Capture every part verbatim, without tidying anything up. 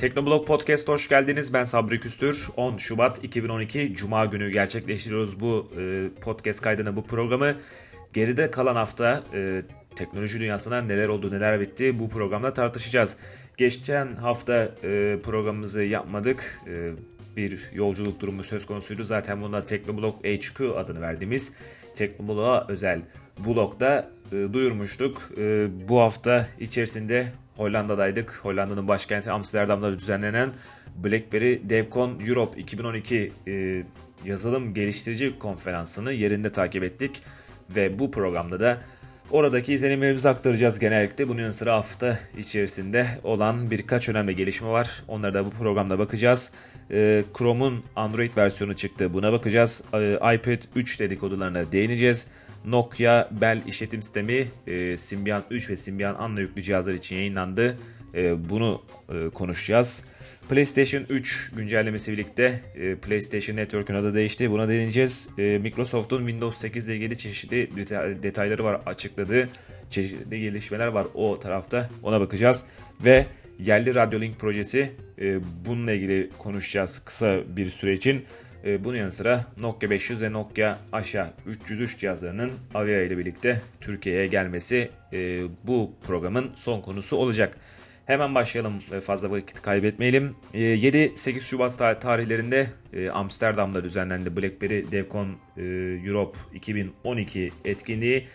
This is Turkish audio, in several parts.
Teknoblog Podcast'a hoş geldiniz. Ben Sabri Küstür. on Şubat iki bin on iki Cuma günü gerçekleştiriyoruz bu e, podcast kaydını, bu programı. Geride kalan hafta e, teknoloji dünyasına neler oldu, neler bitti bu programda tartışacağız. Geçen hafta e, programımızı yapmadık. E, bir yolculuk durumu söz konusuydu. Zaten buna Teknoblog H Q adını verdiğimiz Teknoblog'a özel blogda e, duyurmuştuk. E, bu hafta içerisinde Hollanda'daydık. Hollanda'nın başkenti Amsterdam'da düzenlenen BlackBerry DevCon Europe iki bin on iki e, yazılım geliştirici konferansını yerinde takip ettik. Ve bu programda da oradaki izlenimlerimizi aktaracağız genellikle. Bunun yanı sıra hafta içerisinde olan birkaç önemli gelişme var. Onlara da bu programda bakacağız. E, Chrome'un Android versiyonu çıktı. Buna bakacağız. E, iPad üç dedikodularına değineceğiz. Nokia Bell işletim sistemi e, Symbian üç ve Symbian Anna yüklü cihazlar için yayınlandı. E, bunu e, konuşacağız. PlayStation üç güncellemesi birlikte e, PlayStation Network'ün adı değişti. Buna değineceğiz. E, Microsoft'un Windows sekiz ile ilgili çeşitli deta- detayları var, açıkladığı çeşitli gelişmeler var o tarafta. Ona bakacağız. Ve yerli Radyolink projesi, e, bununla ilgili konuşacağız kısa bir süre için. Bunun yanı sıra Nokia beş yüz ve Nokia Asha üç yüz üç cihazlarının Avia ile birlikte Türkiye'ye gelmesi e, bu programın son konusu olacak. Hemen başlayalım, fazla vakit kaybetmeyelim. E, yedi sekiz Şubat tarihlerinde e, Amsterdam'da düzenlendi BlackBerry DevCon e, Europe iki bin on iki etkinliği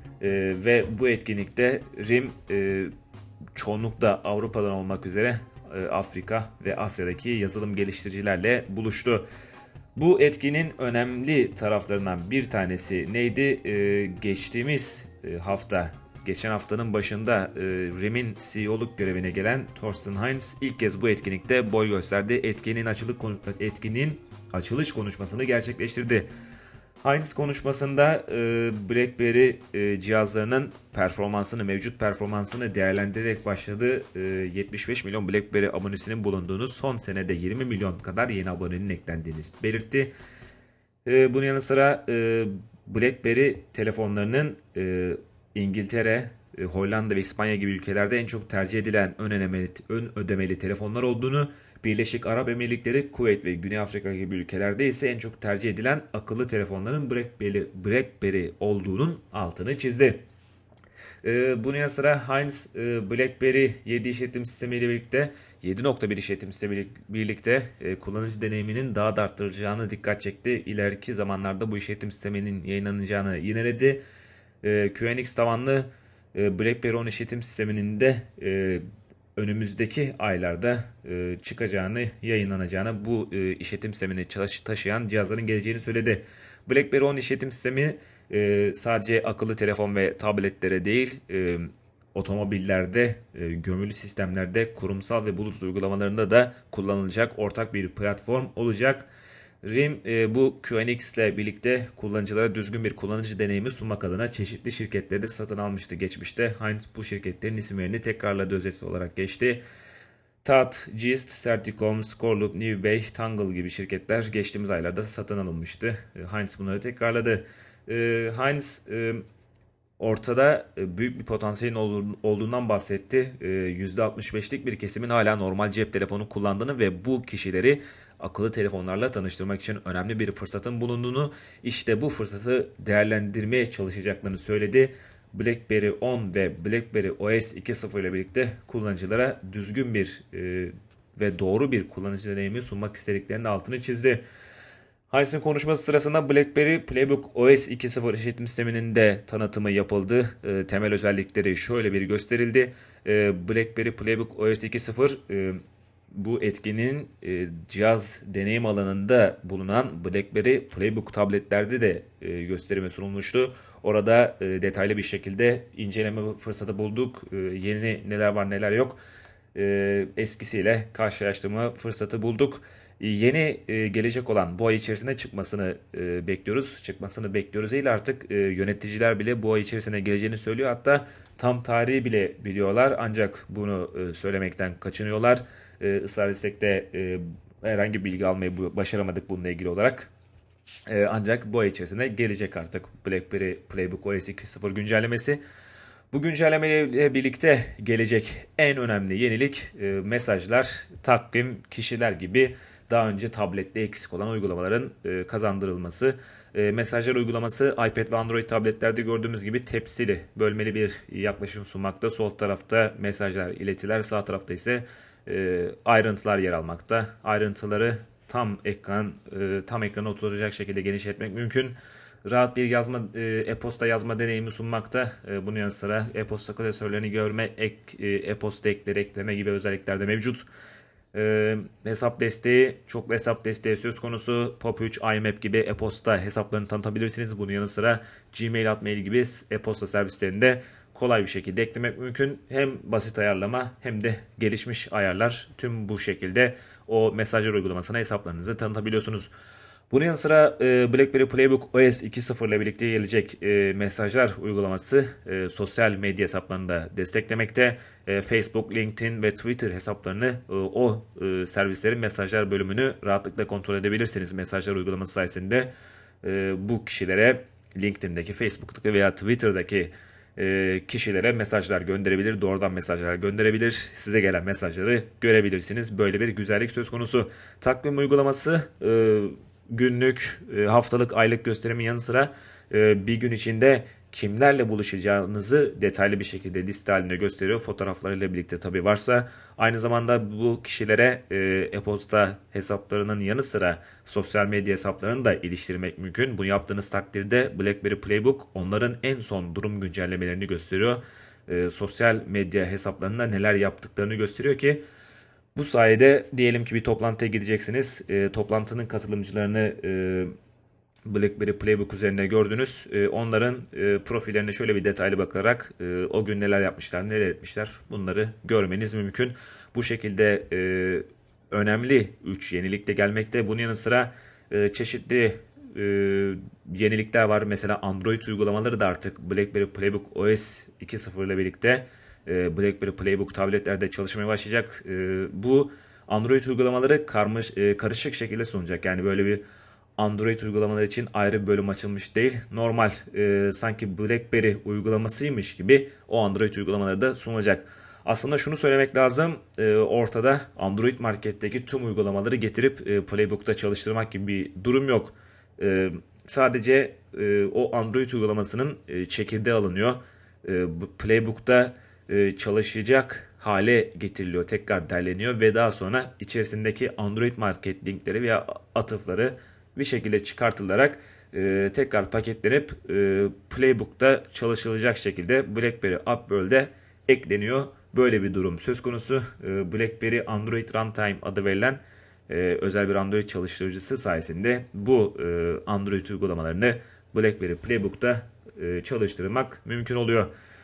e, ve bu etkinlikte R I M e, çoğunlukla Avrupa'dan olmak üzere e, Afrika ve Asya'daki yazılım geliştiricilerle buluştu. Bu etkinin önemli taraflarından bir tanesi neydi? Ee, geçtiğimiz hafta, geçen haftanın başında e, R I M'in C E O'luk görevine gelen Thorsten Heinz ilk kez bu etkinlikte boy gösterdi. Etkinliğin, açılık, etkinliğin açılış konuşmasını gerçekleştirdi. Heinz konuşmasında e, BlackBerry e, cihazlarının performansını, mevcut performansını değerlendirerek başladı. E, yetmiş beş milyon BlackBerry abonesinin bulunduğunu, son senede yirmi milyon kadar yeni abonenin eklendiğini belirtti. E, bunun yanı sıra e, BlackBerry telefonlarının e, İngiltere, e, Hollanda ve İspanya gibi ülkelerde en çok tercih edilen ön ödemeli, ön ödemeli telefonlar olduğunu, Birleşik Arap Emirlikleri, Kuveyt ve Güney Afrika gibi ülkelerde ise en çok tercih edilen akıllı telefonların BlackBerry, BlackBerry olduğunun altını çizdi. Ee, bunun yanı sıra Heinz e, BlackBerry yedi işletim sistemiyle birlikte yedi nokta bir işletim sistemiyle birlikte e, kullanıcı deneyiminin daha da arttıracağını dikkat çekti. İleriki zamanlarda bu işletim sisteminin yayınlanacağını yineledi. E, Q N X tabanlı e, BlackBerry on işletim sisteminin de e, önümüzdeki aylarda e, çıkacağını, yayınlanacağını, bu e, işletim sistemini taşıyan cihazların geleceğini söyledi. BlackBerry on işletim sistemi e, sadece akıllı telefon ve tabletlere değil, e, otomobillerde, e, gömülü sistemlerde, kurumsal ve bulut uygulamalarında da kullanılacak ortak bir platform olacak. R I M e, bu Q N X ile birlikte kullanıcılara düzgün bir kullanıcı deneyimi sunmak adına çeşitli şirketleri de satın almıştı geçmişte. Heinz bu şirketlerin isimlerini tekrarladı, özet olarak geçti. T A T, Gist, Certicom, Scoreloop, Newbay, Tangle gibi şirketler geçtiğimiz aylarda satın alınmıştı. Heinz bunları tekrarladı. E, Heinz e, ortada büyük bir potansiyelin olduğundan bahsetti. yüzde altmış beşlik bir kesimin hala normal cep telefonu kullandığını ve bu kişileri akıllı telefonlarla tanıştırmak için önemli bir fırsatın bulunduğunu, işte bu fırsatı değerlendirmeye çalışacaklarını söyledi. BlackBerry on ve BlackBerry O S iki nokta sıfır ile birlikte kullanıcılara düzgün bir e, ve doğru bir kullanıcı deneyimi sunmak istediklerinin altını çizdi. Heinz'in konuşması sırasında BlackBerry Playbook O S iki nokta sıfır işletim sisteminin de tanıtımı yapıldı. E, temel özellikleri şöyle bir gösterildi. E, BlackBerry Playbook O S iki nokta sıfır e, bu etkinin e, cihaz deneyim alanında bulunan BlackBerry Playbook tabletlerde de e, gösterime sunulmuştu. Orada e, detaylı bir şekilde inceleme fırsatı bulduk. E, yeni neler var neler yok. E, eskisiyle karşılaştırma fırsatı bulduk. Yeni e, gelecek olan bu ay içerisinde çıkmasını e, bekliyoruz. Çıkmasını bekliyoruz değil, artık e, yöneticiler bile bu ay içerisinde geleceğini söylüyor. Hatta tam tarihi bile biliyorlar, ancak bunu e, söylemekten kaçınıyorlar. E, ısrar etsek de e, herhangi bir bilgi almayı başaramadık bununla ilgili olarak. E, ancak bu ay içerisinde gelecek artık BlackBerry Playbook O S iki nokta sıfır güncellemesi. Bu güncellemeyle birlikte gelecek en önemli yenilik e, mesajlar, takvim, kişiler gibi daha önce tablette eksik olan uygulamaların e, kazandırılması. E, mesajlar uygulaması iPad ve Android tabletlerde gördüğümüz gibi tepsili, bölmeli bir yaklaşım sunmakta. Sol tarafta mesajlar, iletiler, sağ tarafta ise e, ayrıntılar yer almakta. Ayrıntıları tam ekran, e, tam ekrana oturacak şekilde genişletmek mümkün. Rahat bir yazma, e, e-posta yazma deneyimi sunmakta. E, bunun yanı sıra e-posta klasörlerini görme, ek, e, e-posta ekleri ekleme gibi özellikler de mevcut. E, hesap desteği, çoklu hesap desteği söz konusu. Pop üç, IMAP gibi e-posta hesaplarını tanıtabilirsiniz. Bunun yanı sıra Gmail, Hotmail gibi e-posta servislerinde kolay bir şekilde eklemek mümkün. Hem basit ayarlama hem de gelişmiş ayarlar. Tüm bu şekilde o mesajlar uygulamasına hesaplarınızı tanıtabiliyorsunuz. Bunun yanı sıra e, BlackBerry Playbook O S iki nokta sıfır ile birlikte gelecek e, mesajlar uygulaması e, sosyal medya hesaplarını da desteklemekte. E, Facebook, LinkedIn ve Twitter hesaplarını e, o e, servislerin mesajlar bölümünü rahatlıkla kontrol edebilirsiniz. Mesajlar uygulaması sayesinde e, bu kişilere LinkedIn'deki, Facebook'taki veya Twitter'daki e, kişilere mesajlar gönderebilir, doğrudan mesajlar gönderebilir, size gelen mesajları görebilirsiniz. Böyle bir güzellik söz konusu. Takvim uygulaması e, günlük, e, haftalık, aylık gösterimin yanı sıra e, bir gün içinde kimlerle buluşacağınızı detaylı bir şekilde liste halinde gösteriyor. Fotoğraflarıyla birlikte tabii varsa. Aynı zamanda bu kişilere e, e-posta hesaplarının yanı sıra sosyal medya hesaplarını da iliştirmek mümkün. Bunu yaptığınız takdirde BlackBerry Playbook onların en son durum güncellemelerini gösteriyor. E, sosyal medya hesaplarında neler yaptıklarını gösteriyor ki bu sayede diyelim ki bir toplantıya gideceksiniz. E, toplantının katılımcılarını e, BlackBerry Playbook üzerinde gördünüz. E, onların e, profillerine şöyle bir detaylı bakarak e, o gün neler yapmışlar, neler etmişler bunları görmeniz mümkün. Bu şekilde e, önemli üç yenilik de gelmekte. Bunun yanı sıra e, çeşitli e, yenilikler var. Mesela Android uygulamaları da artık BlackBerry Playbook O S iki nokta sıfır ile birlikte e, BlackBerry Playbook tabletlerde çalışmaya başlayacak. E, bu Android uygulamaları karmış, e, karışık şekilde sunacak. Yani böyle bir Android uygulamaları için ayrı bir bölüm açılmış değil. Normal e, sanki BlackBerry uygulamasıymış gibi o Android uygulamaları da sunulacak. Aslında şunu söylemek lazım. E, ortada Android marketteki tüm uygulamaları getirip e, Playbook'ta çalıştırmak gibi bir durum yok. E, sadece e, o Android uygulamasının e, çekirdeği alınıyor. E, bu Playbook'ta e, çalışacak hale getiriliyor. Tekrar derleniyor ve daha sonra içerisindeki Android market linkleri veya atıfları bir şekilde çıkartılarak e, tekrar paketlenip e, Playbook'ta çalışılacak şekilde BlackBerry App World'e ekleniyor. Böyle bir durum söz konusu. E, BlackBerry Android Runtime adı verilen e, özel bir Android çalıştırıcısı sayesinde bu e, Android uygulamalarını BlackBerry Playbook'ta e, çalıştırmak mümkün oluyor.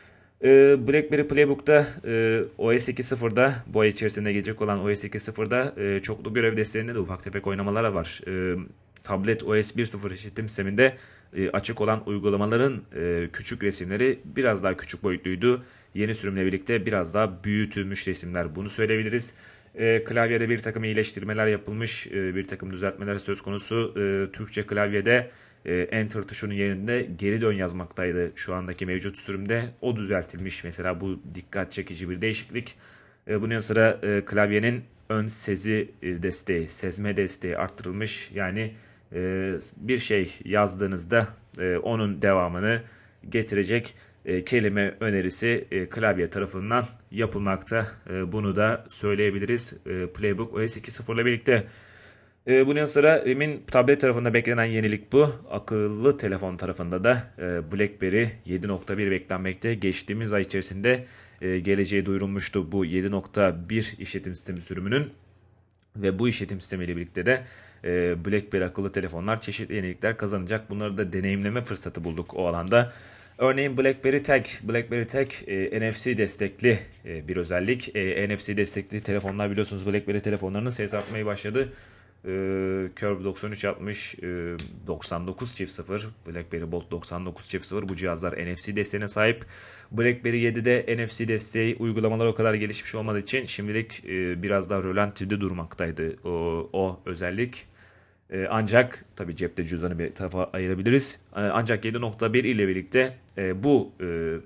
E, BlackBerry Playbook'ta e, O S iki nokta sıfırda bu ay içerisinde gelecek olan O S iki nokta sıfırda e, çoklu görev desteğinde de ufak tefek oynamalar var. E, tablet O S bir nokta sıfır işletim sisteminde e, açık olan uygulamaların e, küçük resimleri biraz daha küçük boyutluydu. Yeni sürümle birlikte biraz daha büyütülmüş resimler, bunu söyleyebiliriz. E, klavyede bir takım iyileştirmeler yapılmış, e, bir takım düzeltmeler söz konusu. E, Türkçe klavyede e, Enter tuşunun yerinde geri dön yazmaktaydı şu andaki mevcut sürümde. O düzeltilmiş mesela, bu dikkat çekici bir değişiklik. E, bunun yanı sıra e, klavyenin ön sezi e, desteği, sezme desteği arttırılmış. Yani e, bir şey yazdığınızda e, onun devamını getirecek e, kelime önerisi e, klavye tarafından yapılmakta. E, bunu da söyleyebiliriz. E, Playbook O S iki nokta sıfır ile birlikte. E, bunun yanı sıra R I M'in tablet tarafında beklenen yenilik bu. Akıllı telefon tarafında da e, BlackBerry yedi nokta bir beklenmekte. Geçtiğimiz ay içerisinde e, geleceği duyurulmuştu bu yedi nokta bir işletim sistemi sürümünün. Ve bu işletim sistemiyle birlikte de e, BlackBerry akıllı telefonlar çeşitli yenilikler kazanacak. Bunları da deneyimleme fırsatı bulduk o alanda. Örneğin BlackBerry Tag. BlackBerry Tag e, N F C destekli e, bir özellik. E, N F C destekli telefonlar, biliyorsunuz BlackBerry telefonlarının ses artmaya başladı. E, Curve doksan üç altmış, e, doksan dokuz çift sıfır, BlackBerry Bold doksan dokuz çift sıfır, bu cihazlar N F C desteğine sahip. BlackBerry yedide N F C desteği uygulamalar o kadar gelişmiş olmadığı için şimdilik e, biraz daha rölantide durmaktaydı o, o özellik. E, ancak tabii cepte cüzdanı bir tarafa ayırabiliriz. E, ancak yedi nokta bir ile birlikte e, bu e,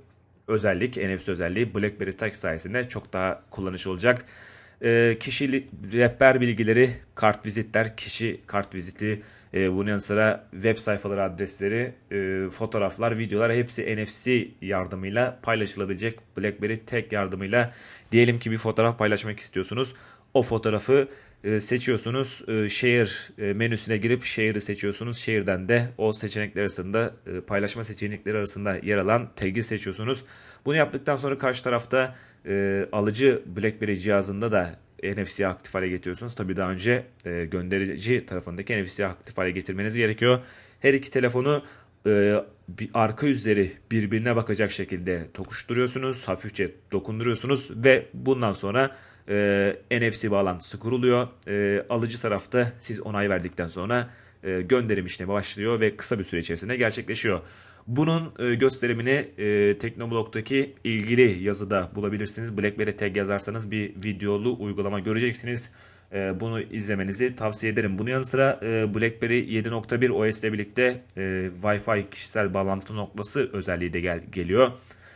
özellik, N F C özelliği BlackBerry Touch sayesinde çok daha kullanışlı olacak. E, kişi rehber bilgileri, kart vizitler, kişi kart viziti, e, bunun yanı sıra web sayfaları adresleri, e, fotoğraflar, videolar hepsi N F C yardımıyla paylaşılabilecek. BlackBerry Tag yardımıyla diyelim ki bir fotoğraf paylaşmak istiyorsunuz. O fotoğrafı e, seçiyorsunuz. E, Share e, menüsüne girip Share'ı seçiyorsunuz. Share'den de o seçenekler arasında e, paylaşma seçenekleri arasında yer alan tag'i seçiyorsunuz. Bunu yaptıktan sonra karşı tarafta e, alıcı BlackBerry cihazında da N F C'yi aktif hale getiriyorsunuz. Tabii daha önce e, gönderici tarafındaki N F C'yi aktif hale getirmeniz gerekiyor. Her iki telefonu e, bir arka yüzleri birbirine bakacak şekilde tokuşturuyorsunuz. Hafifçe dokunduruyorsunuz ve bundan sonra e, N F C bağlantısı kuruluyor. E, alıcı tarafta siz onay verdikten sonra e, gönderim işlemi başlıyor ve kısa bir süre içerisinde gerçekleşiyor. Bunun e, gösterimini e, Teknoblog'daki ilgili yazıda bulabilirsiniz. BlackBerry Tag yazarsanız bir videolu uygulama göreceksiniz. E, bunu izlemenizi tavsiye ederim. Bunun yanı sıra e, BlackBerry yedi nokta bir O S ile birlikte e, Wi-Fi kişisel bağlantı noktası özelliği de gel geliyor.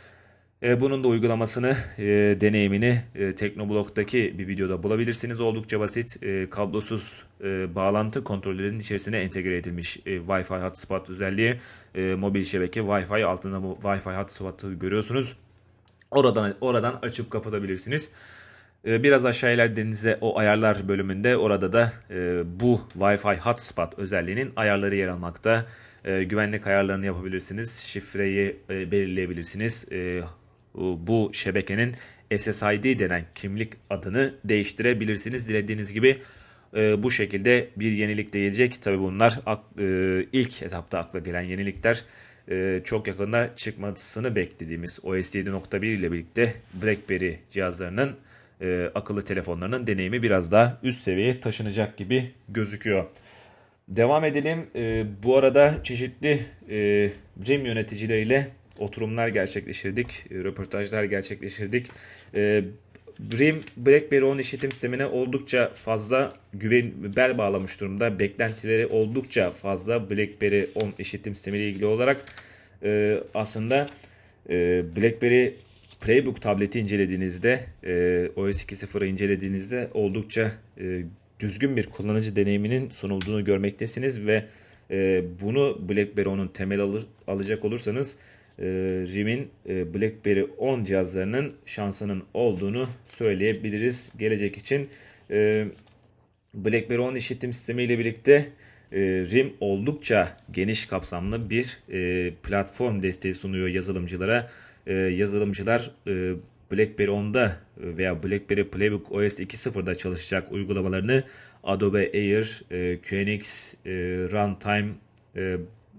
E, bunun da uygulamasını, e, deneyimini e, Teknoblog'daki bir videoda bulabilirsiniz. Oldukça basit, e, kablosuz e, bağlantı kontrollerinin içerisine entegre edilmiş e, Wi-Fi hotspot özelliği. E, mobil şebeke Wi-Fi altında bu Wi-Fi hotspot'u görüyorsunuz. Oradan oradan açıp kapatabilirsiniz. E, biraz aşağı ilerlediğinizde o ayarlar bölümünde orada da e, bu Wi-Fi hotspot özelliğinin ayarları yer almakta. E, güvenlik ayarlarını yapabilirsiniz. Şifreyi e, belirleyebilirsiniz. E, bu şebekenin S S I D denen kimlik adını değiştirebilirsiniz. Dilediğiniz gibi e, bu şekilde bir yenilik de gelecek. Tabii bunlar e, ilk etapta akla gelen yenilikler. E, çok yakında çıkmasını beklediğimiz O S yedi nokta bir ile birlikte BlackBerry cihazlarının, e, akıllı telefonlarının deneyimi biraz daha üst seviyeye taşınacak gibi gözüküyor. Devam edelim. E, bu arada çeşitli e, RIM yöneticileriyle oturumlar gerçekleştirdik, e, röportajlar gerçekleştirdik. E, RIM BlackBerry on işletim sistemine oldukça fazla güven bel bağlamış durumda. Beklentileri oldukça fazla BlackBerry on işletim sistemi ile ilgili olarak e, aslında e, BlackBerry Playbook tableti incelediğinizde, e, O S iki nokta sıfırı incelediğinizde oldukça e, düzgün bir kullanıcı deneyiminin sunulduğunu görmektesiniz ve e, bunu BlackBerry onun temel alır, alacak olursanız e, RIM'in e, BlackBerry on cihazlarının şansının olduğunu söyleyebiliriz gelecek için. E, BlackBerry on işletim sistemi ile birlikte e, RIM oldukça geniş kapsamlı bir e, platform desteği sunuyor yazılımcılara. E, yazılımcılar e, BlackBerry onda veya BlackBerry Playbook O S iki nokta sıfırda çalışacak uygulamalarını Adobe Air, e, Q N X, e, Runtime, e,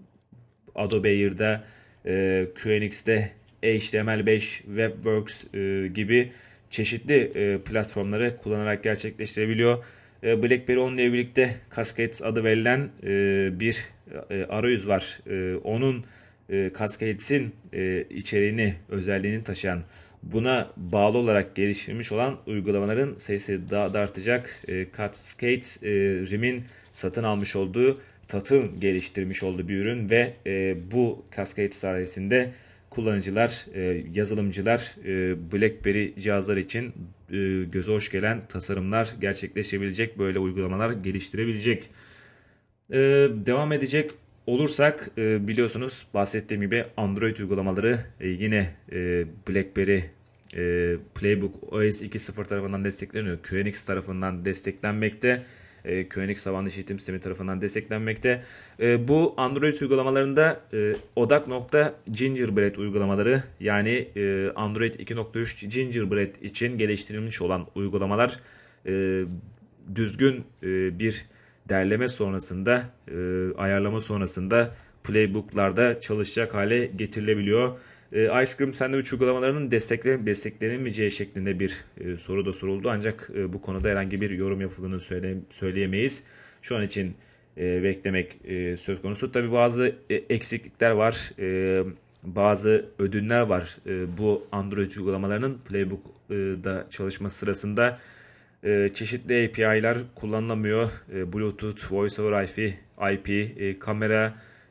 Adobe Air'da, e, Q N X'te H T M L beş, WebWorks e, gibi çeşitli e, platformları kullanarak gerçekleştirebiliyor. E, BlackBerry on ile birlikte Cascades adı verilen e, bir e, arayüz var. E, onun e, Cascades'in e, içeriğini, özelliğini taşıyan, buna bağlı olarak geliştirilmiş olan uygulamaların sayısı daha da artacak. E, Cascades, e, RIM'in satın almış olduğu, Tat'ın geliştirmiş olduğu bir ürün ve e, bu Cascade sayesinde kullanıcılar, e, yazılımcılar e, BlackBerry cihazlar için e, göze hoş gelen tasarımlar gerçekleşebilecek, böyle uygulamalar geliştirebilecek. E, devam edecek olursak e, biliyorsunuz bahsettiğim gibi Android uygulamaları e, yine e, BlackBerry e, Playbook O S iki nokta sıfır tarafından destekleniyor. Q N X tarafından desteklenmekte. E, Q N X tabanlı işletim sistemi tarafından desteklenmekte. E, bu Android uygulamalarında e, odak.gingerbread uygulamaları, yani e, Android iki nokta üç Gingerbread için geliştirilmiş olan uygulamalar e, düzgün e, bir derleme sonrasında, e, ayarlama sonrasında playbooklarda çalışacak hale getirilebiliyor. E, Ice Cream Sandwich uygulamalarının desteklen desteklenmeyeceği şeklinde bir e, soru da soruldu. Ancak e, bu konuda herhangi bir yorum yapıldığını söyle söyleyemeyiz. Şu an için e, beklemek e, söz konusu. Tabii bazı e, eksiklikler var. E, bazı ödünler var. E, bu Android uygulamalarının Playbook'da çalışması sırasında. E, çeşitli A P I'ler kullanılamıyor. E, Bluetooth, Voice over I P, I P, e, kamera,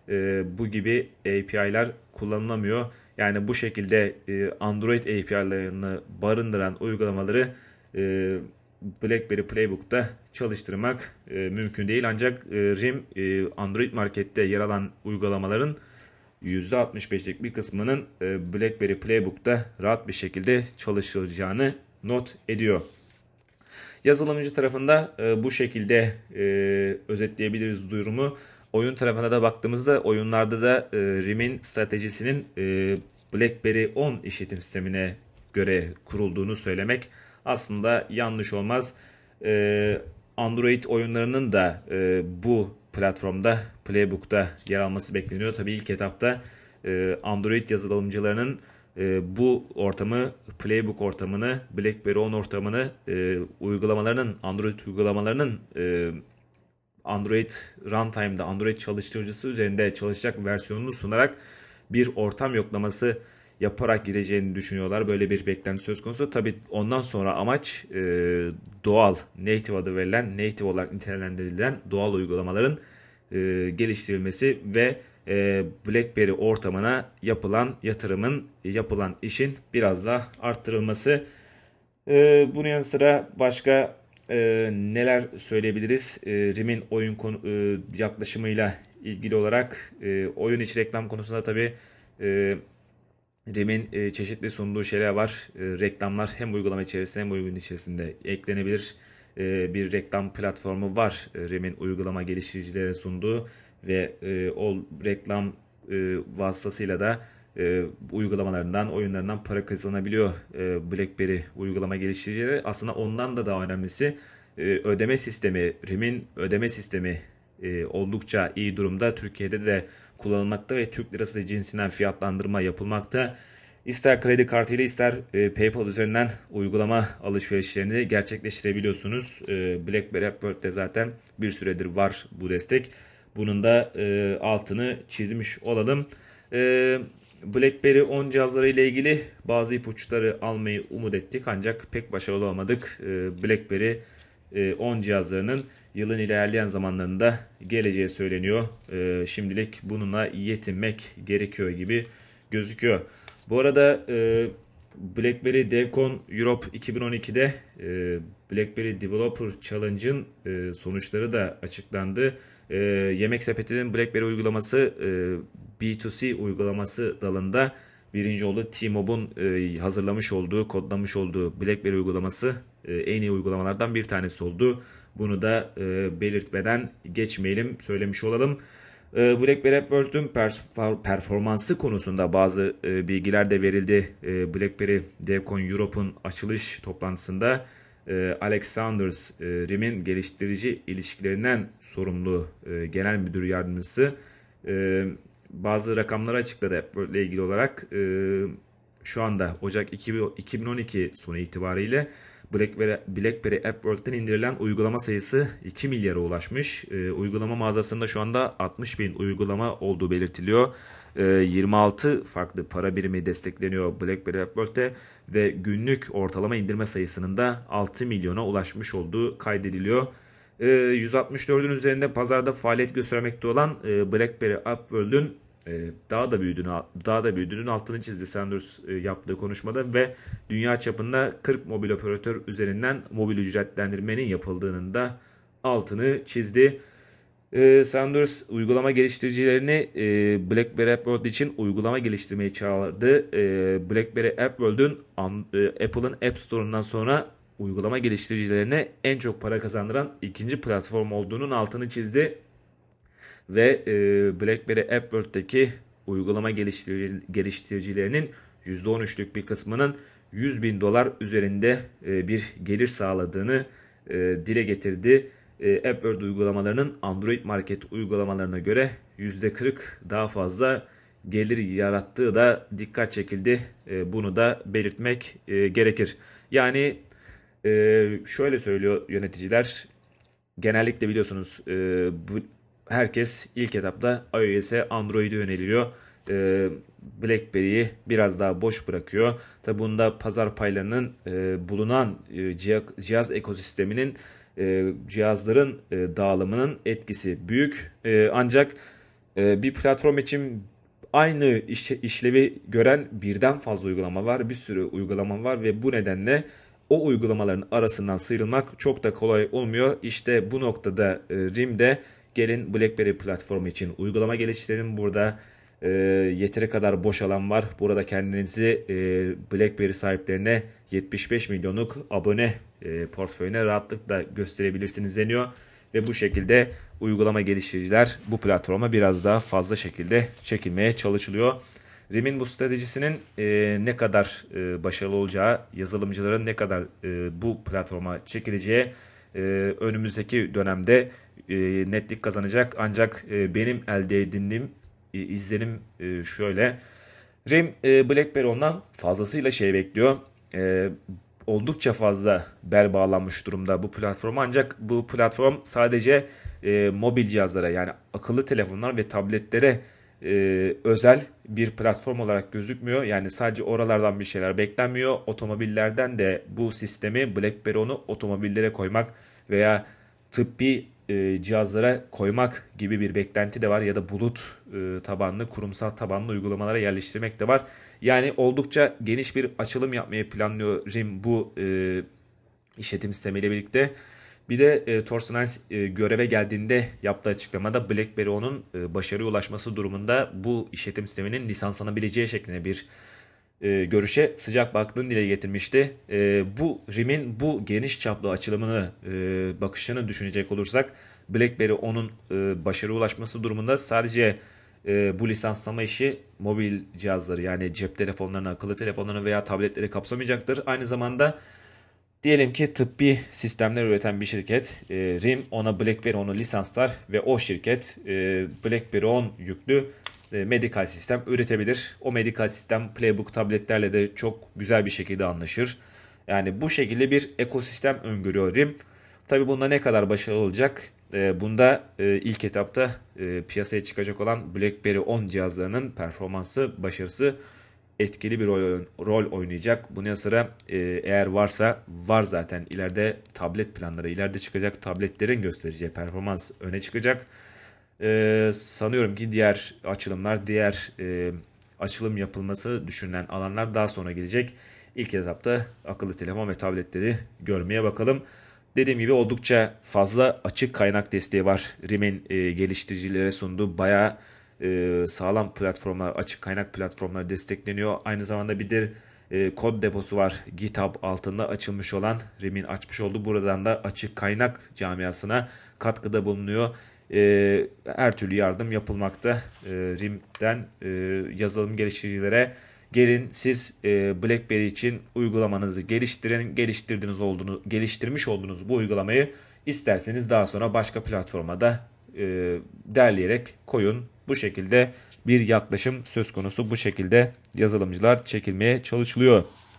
e, bu gibi A P I'ler kullanılamıyor. Yani bu şekilde e, Android A P I'larını barındıran uygulamaları e, BlackBerry Playbook'ta çalıştırmak e, mümkün değil. Ancak e, RIM e, Android Market'te yer alan uygulamaların yüzde altmış beşlik bir kısmının e, BlackBerry Playbook'ta rahat bir şekilde çalışılacağını not ediyor. Yazılımcı tarafında e, bu şekilde e, özetleyebiliriz durumu. Oyun tarafına da baktığımızda oyunlarda da e, RIM'in stratejisinin e, BlackBerry on işletim sistemine göre kurulduğunu söylemek aslında yanlış olmaz. E, Android oyunlarının da e, bu platformda Playbook'ta yer alması bekleniyor. Tabii ilk etapta e, Android yazılımcılarının e, bu ortamı, Playbook ortamını, BlackBerry on ortamını, e, uygulamalarının, Android uygulamalarının e, Android runtime'da, Android çalıştırıcısı üzerinde çalışacak versiyonunu sunarak bir ortam yoklaması yaparak gireceğini düşünüyorlar. Böyle bir beklenti söz konusu. Tabii ondan sonra amaç e, doğal, native adı verilen, native olarak nitelendirilen doğal uygulamaların e, geliştirilmesi ve e, BlackBerry ortamına yapılan yatırımın, yapılan işin biraz daha arttırılması. E, bunun yanı sıra başka e, neler söyleyebiliriz? E, RIM'in oyun konu, e, yaklaşımıyla ilgili olarak e, oyun içi reklam konusunda tabii e, RIM'in e, çeşitli sunduğu şeyler var. E, reklamlar hem uygulama içerisinde hem oyun içerisinde eklenebilir. E, bir reklam platformu var. E, RIM'in uygulama geliştiricilere sunduğu ve e, o reklam e, vasıtasıyla da e, uygulamalarından, oyunlarından para kazanabiliyor e, BlackBerry uygulama geliştiricileri. Aslında ondan da daha önemlisi e, ödeme sistemi, RIM'in ödeme sistemi e, oldukça iyi durumda. Türkiye'de de kullanılmakta ve Türk lirası cinsinden fiyatlandırma yapılmakta. İster kredi kartıyla ister e, PayPal üzerinden uygulama alışverişlerini gerçekleştirebiliyorsunuz. E, BlackBerry App World'de zaten bir süredir var bu destek. Bunun da e, altını çizmiş olalım. E, BlackBerry on cihazları ile ilgili bazı ipuçları almayı umut ettik ancak pek başarılı olamadık. E, BlackBerry e, on cihazlarının yılın ilerleyen zamanlarında geleceği söyleniyor. E, şimdilik bununla yetinmek gerekiyor gibi gözüküyor. Bu arada e, BlackBerry DevCon Europe iki bin on ikide e, BlackBerry Developer Challenge'ın e, sonuçları da açıklandı. E, Yemek Sepeti'nin BlackBerry uygulaması e, B iki C uygulaması dalında birinci oldu. T-Mobile'un e, hazırlamış olduğu, kodlamış olduğu BlackBerry uygulaması e, en iyi uygulamalardan bir tanesi oldu. Bunu da e, belirtmeden geçmeyelim, söylemiş olalım. E, BlackBerry App World'ün performansı konusunda bazı e, bilgiler de verildi. E, BlackBerry DevCon Europe'un açılış toplantısında e, Alex Saunders, e, RIM'in geliştirici ilişkilerinden sorumlu e, genel müdür yardımcısı e, bazı rakamları açıkladı App World ile ilgili olarak. E, şu anda Ocak iki bin on iki sonu itibariyle BlackBerry, BlackBerry App World'den indirilen uygulama sayısı iki milyara ulaşmış. E, uygulama mağazasında şu anda altmış bin uygulama olduğu belirtiliyor. E, yirmi altı farklı para birimi destekleniyor BlackBerry App World'de ve günlük ortalama indirme sayısının da altı milyona ulaşmış olduğu kaydediliyor. E, yüz altmış dördün üzerinde pazarda faaliyet göstermekte olan e, BlackBerry App World'ün Ee, daha da büyüdüğünü daha da büyüdüğünün altını çizdi Sanders e, yaptığı konuşmada ve dünya çapında kırk mobil operatör üzerinden mobil ücretlendirmenin yapıldığının da altını çizdi. Ee, Sanders uygulama geliştiricilerini e, BlackBerry App World için uygulama geliştirmeyi çağırdı. E, BlackBerry App World'ün e, Apple'ın App Store'undan sonra uygulama geliştiricilerine en çok para kazandıran ikinci platform olduğunun altını çizdi. Ve e, BlackBerry App World'deki uygulama geliştirici, geliştiricilerinin yüzde on üçlük bir kısmının yüz bin dolar üzerinde e, bir gelir sağladığını e, dile getirdi. E, App World uygulamalarının Android Market uygulamalarına göre yüzde kırk daha fazla gelir yarattığı da dikkat çekildi. E, bunu da belirtmek e, gerekir. Yani e, şöyle söylüyor yöneticiler. Genellikle biliyorsunuz e, bu herkes ilk etapta iOS'e, Android'e yöneliyor. E, BlackBerry'yi biraz daha boş bırakıyor. Tabi bunda pazar paylarının e, bulunan e, cihaz, cihaz ekosisteminin e, cihazların e, dağılımının etkisi büyük. E, ancak E, bir platform için aynı iş, işlevi gören birden fazla uygulama var. Bir sürü uygulama var ve bu nedenle o uygulamaların arasından sıyrılmak çok da kolay olmuyor. İşte bu noktada e, R I M'de gelin BlackBerry platformu için uygulama geliştirelim. Burada e, yeteri kadar boş alan var. Burada kendinizi e, BlackBerry sahiplerine yetmiş beş milyonluk abone e, portföyüne rahatlıkla gösterebilirsiniz deniyor. Ve bu şekilde uygulama geliştiriciler bu platforma biraz daha fazla şekilde çekilmeye çalışılıyor. R I M'in bu stratejisinin e, ne kadar e, başarılı olacağı, yazılımcıların ne kadar e, bu platforma çekileceği e, önümüzdeki dönemde e, netlik kazanacak. Ancak e, benim elde edindiğim e, izlenim e, şöyle. R I M e, BlackBerry ondan fazlasıyla şey bekliyor. E, oldukça fazla bel bağlanmış durumda bu platforma, ancak bu platform sadece e, mobil cihazlara, yani akıllı telefonlar ve tabletlere e, özel bir platform olarak gözükmüyor. Yani sadece oralardan bir şeyler beklenmiyor. Otomobillerden de bu sistemi, BlackBerry onu otomobillere koymak veya tıbbi e, cihazlara koymak gibi bir beklenti de var, ya da bulut e, tabanlı, kurumsal tabanlı uygulamalara yerleştirmek de var. Yani oldukça geniş bir açılım yapmayı planlıyor R I M bu e, işletim sistemiyle birlikte. Bir de e, Thorsten Heinz e, göreve geldiğinde yaptığı açıklamada BlackBerry onun e, başarıya ulaşması durumunda bu işletim sisteminin lisanslanabileceği şeklinde bir e, görüşe sıcak baktığını dile getirmişti. E, bu R I M'in bu geniş çaplı açılımını, e, bakışını düşünecek olursak, BlackBerry onun e, başarıya ulaşması durumunda sadece e, bu lisanslama işi mobil cihazları, yani cep telefonlarını, akıllı telefonlarını veya tabletleri kapsamayacaktır. Aynı zamanda diyelim ki tıbbi sistemler üreten bir şirket, e, R I M ona BlackBerry onu lisanslar ve o şirket e, BlackBerry on yüklü e, medikal sistem üretebilir. O medikal sistem Playbook tabletlerle de çok güzel bir şekilde anlaşır. Yani bu şekilde bir ekosistem öngörüyor R I M. Tabii bunda ne kadar başarılı olacak? E, bunda e, ilk etapta e, piyasaya çıkacak olan BlackBerry on cihazlarının performansı, başarısı etkili bir rol, rol oynayacak. Bunun yanı sıra e, eğer varsa, var zaten, ileride tablet planları, ileride çıkacak tabletlerin göstereceği performans öne çıkacak. E, sanıyorum ki diğer açılımlar, diğer e, açılım yapılması düşünülen alanlar daha sonra gelecek. İlk etapta akıllı telefon ve tabletleri görmeye bakalım. Dediğim gibi oldukça fazla açık kaynak desteği var. R I M'in e, geliştiricilere sunduğu bayağı e, sağlam platformlar, açık kaynak platformları destekleniyor. Aynı zamanda bir de e, kod deposu var. GitHub altında açılmış olan, R I M'in açmış olduğu, buradan da açık kaynak camiasına katkıda bulunuyor. E, her türlü yardım yapılmakta. E, R I M'den e, yazılım geliştiricilere gelin siz e, BlackBerry için uygulamanızı geliştirin. Geliştirdiğiniz olduğunu, geliştirmiş olduğunuz bu uygulamayı isterseniz daha sonra başka platforma da e, derleyerek koyun. Bu şekilde bir yaklaşım söz konusu. Bu şekilde yazılımcılar çekilmeye çalışılıyor.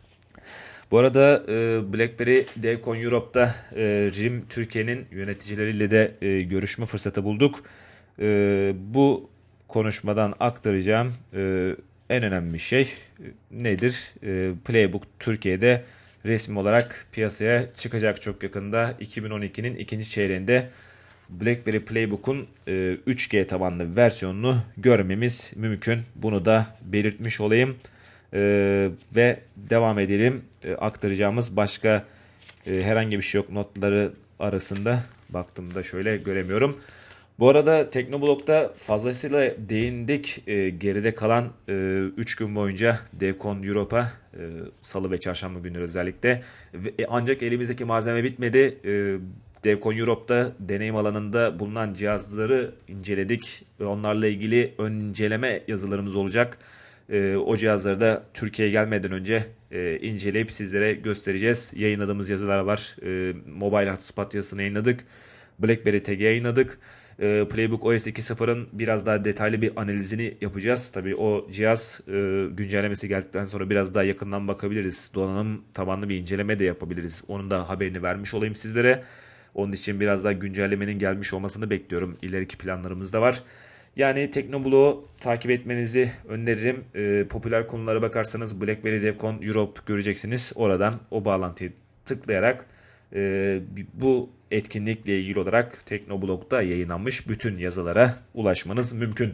Bu arada e, BlackBerry DevCon Europe'da e, R I M Türkiye'nin yöneticileriyle de e, görüşme fırsatı bulduk. E, bu konuşmadan aktaracağım e, en önemli şey e, nedir? E, Playbook Türkiye'de resmi olarak piyasaya çıkacak çok yakında. iki bin on ikinin ikinci çeyreğinde BlackBerry Playbook'un e, üç G tabanlı versiyonunu görmemiz mümkün. Bunu da belirtmiş olayım. E, ve devam edelim. E, aktaracağımız başka e, herhangi bir şey yok notları arasında. Baktığımda şöyle göremiyorum. Bu arada Teknoblog'da fazlasıyla değindik. E, geride kalan üç e, gün boyunca DevCon Europe'a, e, salı ve çarşamba günleri özellikle. Ve, e, ancak elimizdeki malzeme bitmedi. E, DevCon Europe'da deneyim alanında bulunan cihazları inceledik. Ve onlarla ilgili ön inceleme yazılarımız olacak. E, o cihazları da Türkiye'ye gelmeden önce e, inceleyip sizlere göstereceğiz. Yayınladığımız yazılar var. E, Mobile Hotspot yazısını yayınladık. BlackBerry Tag'i yayınladık. E, Playbook O S iki nokta sıfırın biraz daha detaylı bir analizini yapacağız. Tabii o cihaz e, güncellemesi geldikten sonra biraz daha yakından bakabiliriz. Donanım tabanlı bir inceleme de yapabiliriz. Onun da haberini vermiş olayım sizlere. Onun için biraz daha güncellemenin gelmiş olmasını bekliyorum. İleriki planlarımız da var. Yani Teknoblog'u takip etmenizi öneririm. E, popüler konulara bakarsanız BlackBerry DevCon Europe göreceksiniz. Oradan o bağlantıyı tıklayarak e, bu etkinlikle ilgili olarak Teknoblog'da yayınlanmış bütün yazılara ulaşmanız mümkün.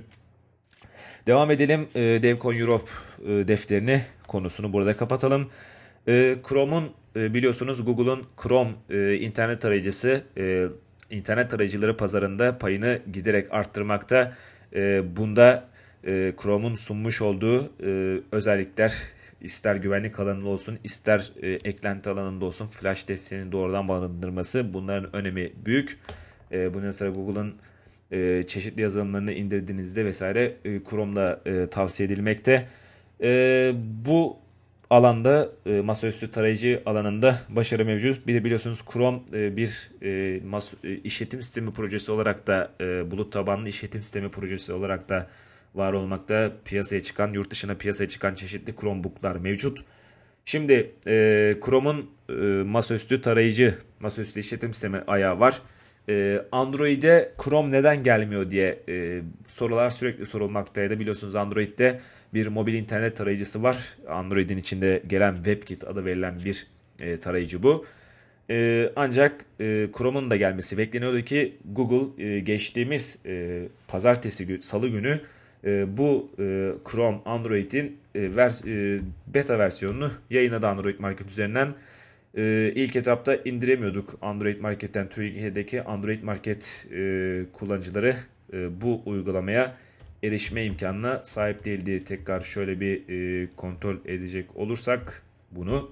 Devam edelim. E, DevCon Europe e, defterini konusunu burada kapatalım. E, Chrome'un e, biliyorsunuz Google'un Chrome e, internet tarayıcısı e, internet tarayıcıları pazarında payını giderek arttırmakta. E, bunda e, Chrome'un sunmuş olduğu e, özellikler ister güvenlik alanında olsun ister e, eklenti alanında olsun Flash desteğinin doğrudan barındırması bunların önemi büyük. E, bunun sıra Google'ın e, çeşitli yazılımlarını indirdiğinizde vesaire e, Chrome'da e, tavsiye edilmekte. E, bu alanda e, masaüstü tarayıcı alanında başarı mevcut. Bir de biliyorsunuz Chrome e, bir e, mas e, işletim sistemi projesi olarak da e, bulut tabanlı işletim sistemi projesi olarak da var olmakta. Piyasaya çıkan, yurt dışına piyasaya çıkan çeşitli Chromebook'lar mevcut. Şimdi e, Chrome'un e, masaüstü tarayıcı, masaüstü işletim sistemi ayağı var. E, Android'e Chrome neden gelmiyor diye e, sorular sürekli sorulmaktaydı. Biliyorsunuz Android'de bir mobil internet tarayıcısı var. Android'in içinde gelen WebKit adı verilen bir e, tarayıcı bu. E, ancak e, Chrome'un da gelmesi bekleniyordu ki Google e, geçtiğimiz e, pazartesi günü, salı günü e, bu e, Chrome Android'in e, vers e, beta versiyonunu yayınladı Android Market üzerinden. E, ilk etapta indiremiyorduk Android Market'ten. Türkiye'deki Android Market e, kullanıcıları e, bu uygulamaya erişme imkanına sahip değildi. Tekrar şöyle bir e, kontrol edecek olursak bunu.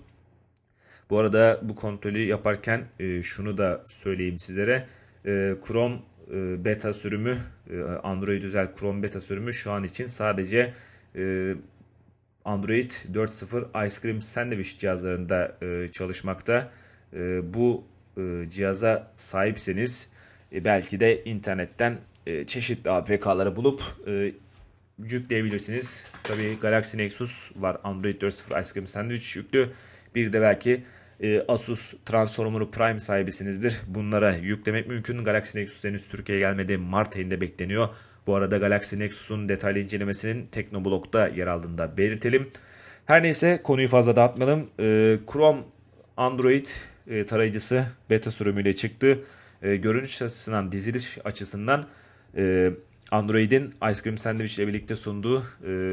Bu arada bu kontrolü yaparken e, şunu da söyleyeyim sizlere. E, Chrome e, beta sürümü, e, Android özel Chrome beta sürümü şu an için sadece e, Android dört nokta sıfır Ice Cream Sandwich cihazlarında e, çalışmakta. E, bu e, cihaza sahipseniz e, belki de internetten e, çeşitli A P K'ları bulup e, yükleyebilirsiniz. Tabii Galaxy Nexus var, Android dört nokta sıfır Ice Cream Sandwich yüklü. Bir de belki e, Asus Transformer Prime sahibisinizdir. Bunlara yüklemek mümkün. Galaxy Nexus henüz Türkiye'ye gelmedi. Mart ayında bekleniyor. Bu arada Galaxy Nexus'un detaylı incelemesinin Teknoblog'da yer aldığında belirtelim. Her neyse konuyu fazla dağıtmayalım. E, Chrome Android e, tarayıcısı beta sürümüyle çıktı. E, görünüş açısından, diziliş açısından e, Android'in Ice Cream Sandwich ile birlikte sunduğu e,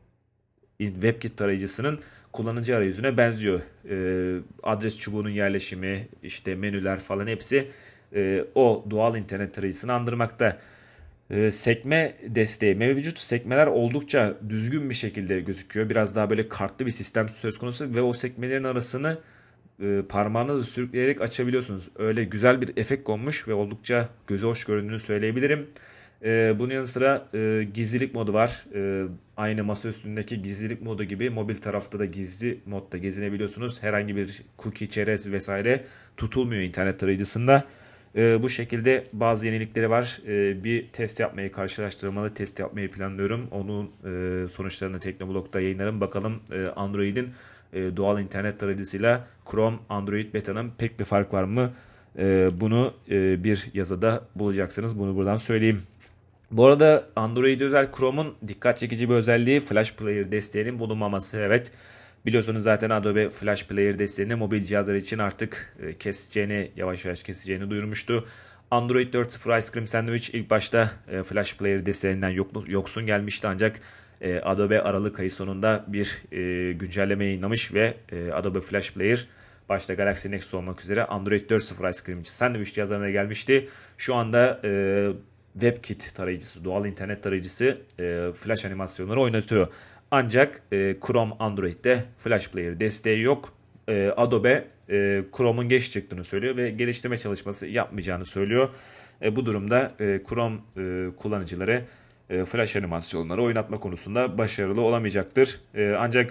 WebKit tarayıcısının kullanıcı arayüzüne benziyor. E, adres çubuğunun yerleşimi, işte menüler falan hepsi e, o doğal internet tarayıcısını andırmakta. E, sekme desteği mevcut. Sekmeler oldukça düzgün bir şekilde gözüküyor. Biraz daha böyle kartlı bir sistem söz konusu ve o sekmelerin arasını e, parmağınızı sürükleyerek açabiliyorsunuz. Öyle güzel bir efekt konmuş ve oldukça göze hoş göründüğünü söyleyebilirim. E, bunun yanı sıra e, gizlilik modu var. E, aynı masa üstündeki gizlilik modu gibi mobil tarafta da gizli modda gezinebiliyorsunuz. Herhangi bir cookie, çerez vesaire tutulmuyor internet tarayıcısında. E, bu şekilde bazı yenilikleri var. E, bir test yapmayı, karşılaştırmalı test yapmayı planlıyorum. Onun e, sonuçlarını Teknoblog'da yayınlarım. Bakalım e, Android'in e, doğal internet tarayıcısıyla Chrome Android Beta'nın pek bir fark var mı? E, bunu e, bir yazıda bulacaksınız. Bunu buradan söyleyeyim. Bu arada Android özel Chrome'un dikkat çekici bir özelliği Flash Player desteğinin bulunmaması. Evet, biliyorsunuz zaten Adobe Flash Player desteğini mobil cihazlar için artık e, keseceğini, yavaş yavaş keseceğini duyurmuştu. Android dört nokta sıfır Ice Cream Sandwich ilk başta e, Flash Player desteğinden yoksun gelmişti ancak e, Adobe Aralık ayı sonunda bir e, güncelleme yayınlamış ve e, Adobe Flash Player başta Galaxy Nexus olmak üzere Android dört nokta sıfır Ice Cream Sandwich cihazlarına gelmişti. Şu anda e, WebKit tarayıcısı, doğal internet tarayıcısı e, flash animasyonları oynatıyor. Ancak e, Chrome Android'de Flash Player desteği yok. E, Adobe e, Chrome'un geç çıktığını söylüyor ve geliştirme çalışması yapmayacağını söylüyor. E, bu durumda e, Chrome e, kullanıcıları e, flash animasyonları oynatma konusunda başarılı olamayacaktır. E, ancak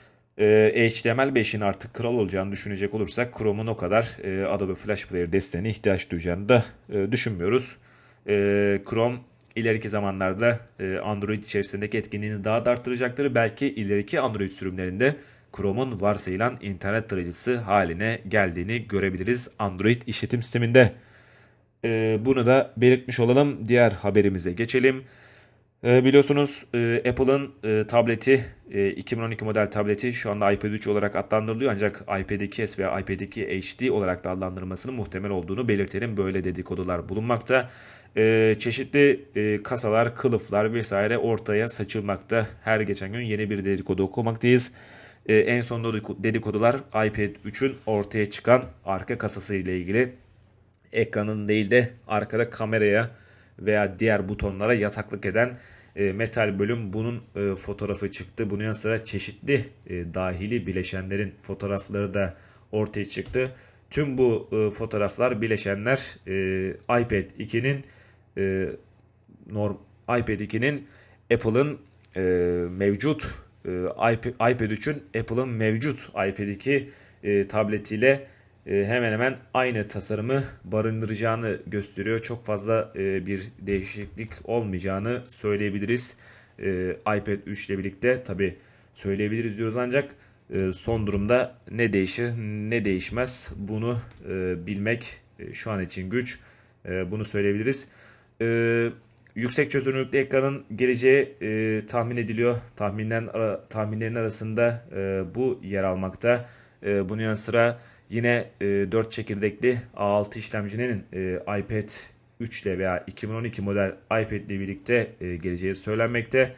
e, H T M L beşin artık kral olacağını düşünecek olursak Chrome'un o kadar e, Adobe Flash Player desteğine ihtiyaç duyacağını da e, düşünmüyoruz. Ee, Chrome ileriki zamanlarda e, Android içerisindeki etkinliğini daha da arttıracaktır. Belki ileriki Android sürümlerinde Chrome'un varsayılan internet tarayıcısı haline geldiğini görebiliriz Android işletim sisteminde. Ee, bunu da belirtmiş olalım. Diğer haberimize geçelim. Ee, biliyorsunuz e, Apple'ın e, tableti e, iki bin on iki model tableti şu anda iPad üç olarak adlandırılıyor ancak iPad iki S veya iPad iki H D olarak da adlandırılmasının muhtemel olduğunu belirtelim. Böyle dedikodular bulunmakta. E, çeşitli e, kasalar, kılıflar vesaire ortaya saçılmakta. Her geçen gün yeni bir dedikodu okumaktayız. E, en son dedikodular iPad üçün ortaya çıkan arka kasası ile ilgili. Ekranın değil de arkada kameraya veya diğer butonlara yataklık eden e, metal bölüm, bunun e, fotoğrafı çıktı. Bunun yanı sıra çeşitli e, dahili bileşenlerin fotoğrafları da ortaya çıktı. Tüm bu e, fotoğraflar, bileşenler e, iPad ikinin e, norm iPad ikinin Apple'ın e, mevcut e, iPad, iPad üçün Apple'ın mevcut iPad iki e, tabletiyle e, hemen hemen aynı tasarımı barındıracağını gösteriyor. Çok fazla e, bir değişiklik olmayacağını söyleyebiliriz. E, iPad üç ile birlikte tabi söyleyebiliriz diyoruz ancak e, son durumda ne değişir ne değişmez bunu e, bilmek e, şu an için güç. E, bunu söyleyebiliriz. E, Yüksek çözünürlüklü ekranın geleceği e, tahmin ediliyor. Tahminden ara, tahminlerin arasında e, bu yer almakta. E, bunun yanı sıra yine e, dört çekirdekli A altı işlemcinin e, iPad üç ile veya iki bin on iki model iPad ile birlikte e, geleceği söylenmekte.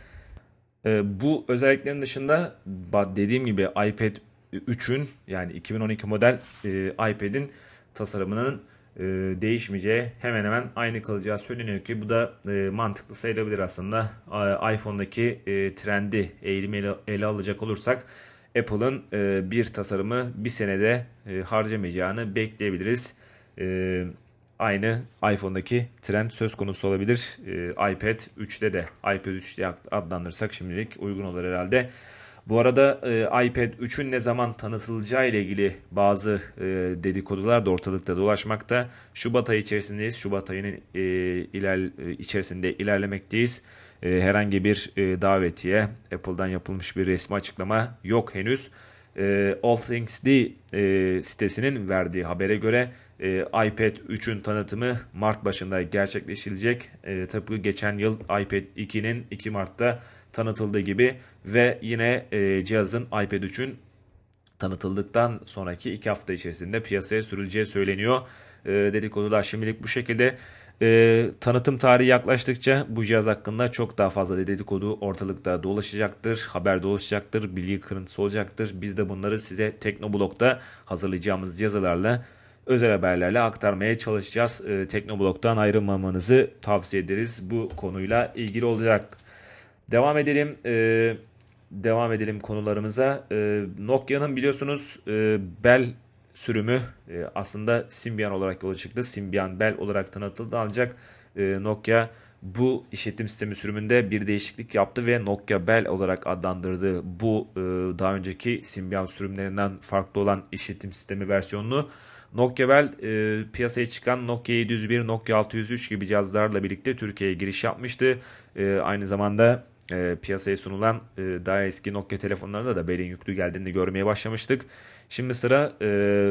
E, bu özelliklerin dışında dediğim gibi iPad üçün yani iki bin on iki model e, iPad'in tasarımının e, değişmeyeceği, hemen hemen aynı kalacağı söyleniyor ki bu da e, mantıklı sayılabilir aslında. E, iPhone'daki e, trendi, eğilimi ele, ele alacak olursak Apple'ın e, bir tasarımı bir senede e, harcamayacağını bekleyebiliriz. E, Aynı iPhone'daki trend söz konusu olabilir. E, iPad üçte de iPad üç diye adlandırsak şimdilik uygun olur herhalde. Bu arada e, iPad üçün ne zaman tanıtılacağı ile ilgili bazı e, dedikodular da ortalıkta dolaşmakta. Şubat ayı içerisindeyiz. Şubat ayının e, iler, e, içerisinde ilerlemekteyiz. E, herhangi bir e, davetiye, Apple'dan yapılmış bir resmi açıklama yok henüz. E, All Things D e, sitesinin verdiği habere göre e, iPad üçün tanıtımı Mart başında gerçekleştirilecek. E, tıpkı geçen yıl iPad ikinin iki Mart'ta tanıtıldığı gibi ve yine e, cihazın iPad üçün tanıtıldıktan sonraki iki hafta içerisinde piyasaya sürüleceği söyleniyor. E, dedikodular şimdilik bu şekilde. E, tanıtım tarihi yaklaştıkça bu cihaz hakkında çok daha fazla dedikodu ortalıkta dolaşacaktır, haber dolaşacaktır, bilgi kırıntısı olacaktır. Biz de bunları size Teknoblog'da hazırlayacağımız yazılarla, özel haberlerle aktarmaya çalışacağız. E, Teknoblog'dan ayrılmamanızı tavsiye ederiz. Bu konuyla ilgili olacak. Devam edelim. E, devam edelim konularımıza. E, Nokia'nın biliyorsunuz e, Bell sürümü e, aslında Symbian olarak yola çıktı. Symbian Bell olarak tanıtıldı ancak e, Nokia bu işletim sistemi sürümünde bir değişiklik yaptı ve Nokia Bell olarak adlandırdı. Bu e, daha önceki Symbian sürümlerinden farklı olan işletim sistemi versiyonunu. Nokia Bell e, piyasaya çıkan Nokia yedi yüz bir, Nokia altı yüz üç gibi cihazlarla birlikte Türkiye'ye giriş yapmıştı. E, aynı zamanda e, piyasaya sunulan e, daha eski Nokia telefonlarında da Bell'in yüklü geldiğini görmeye başlamıştık. Şimdi sıra e,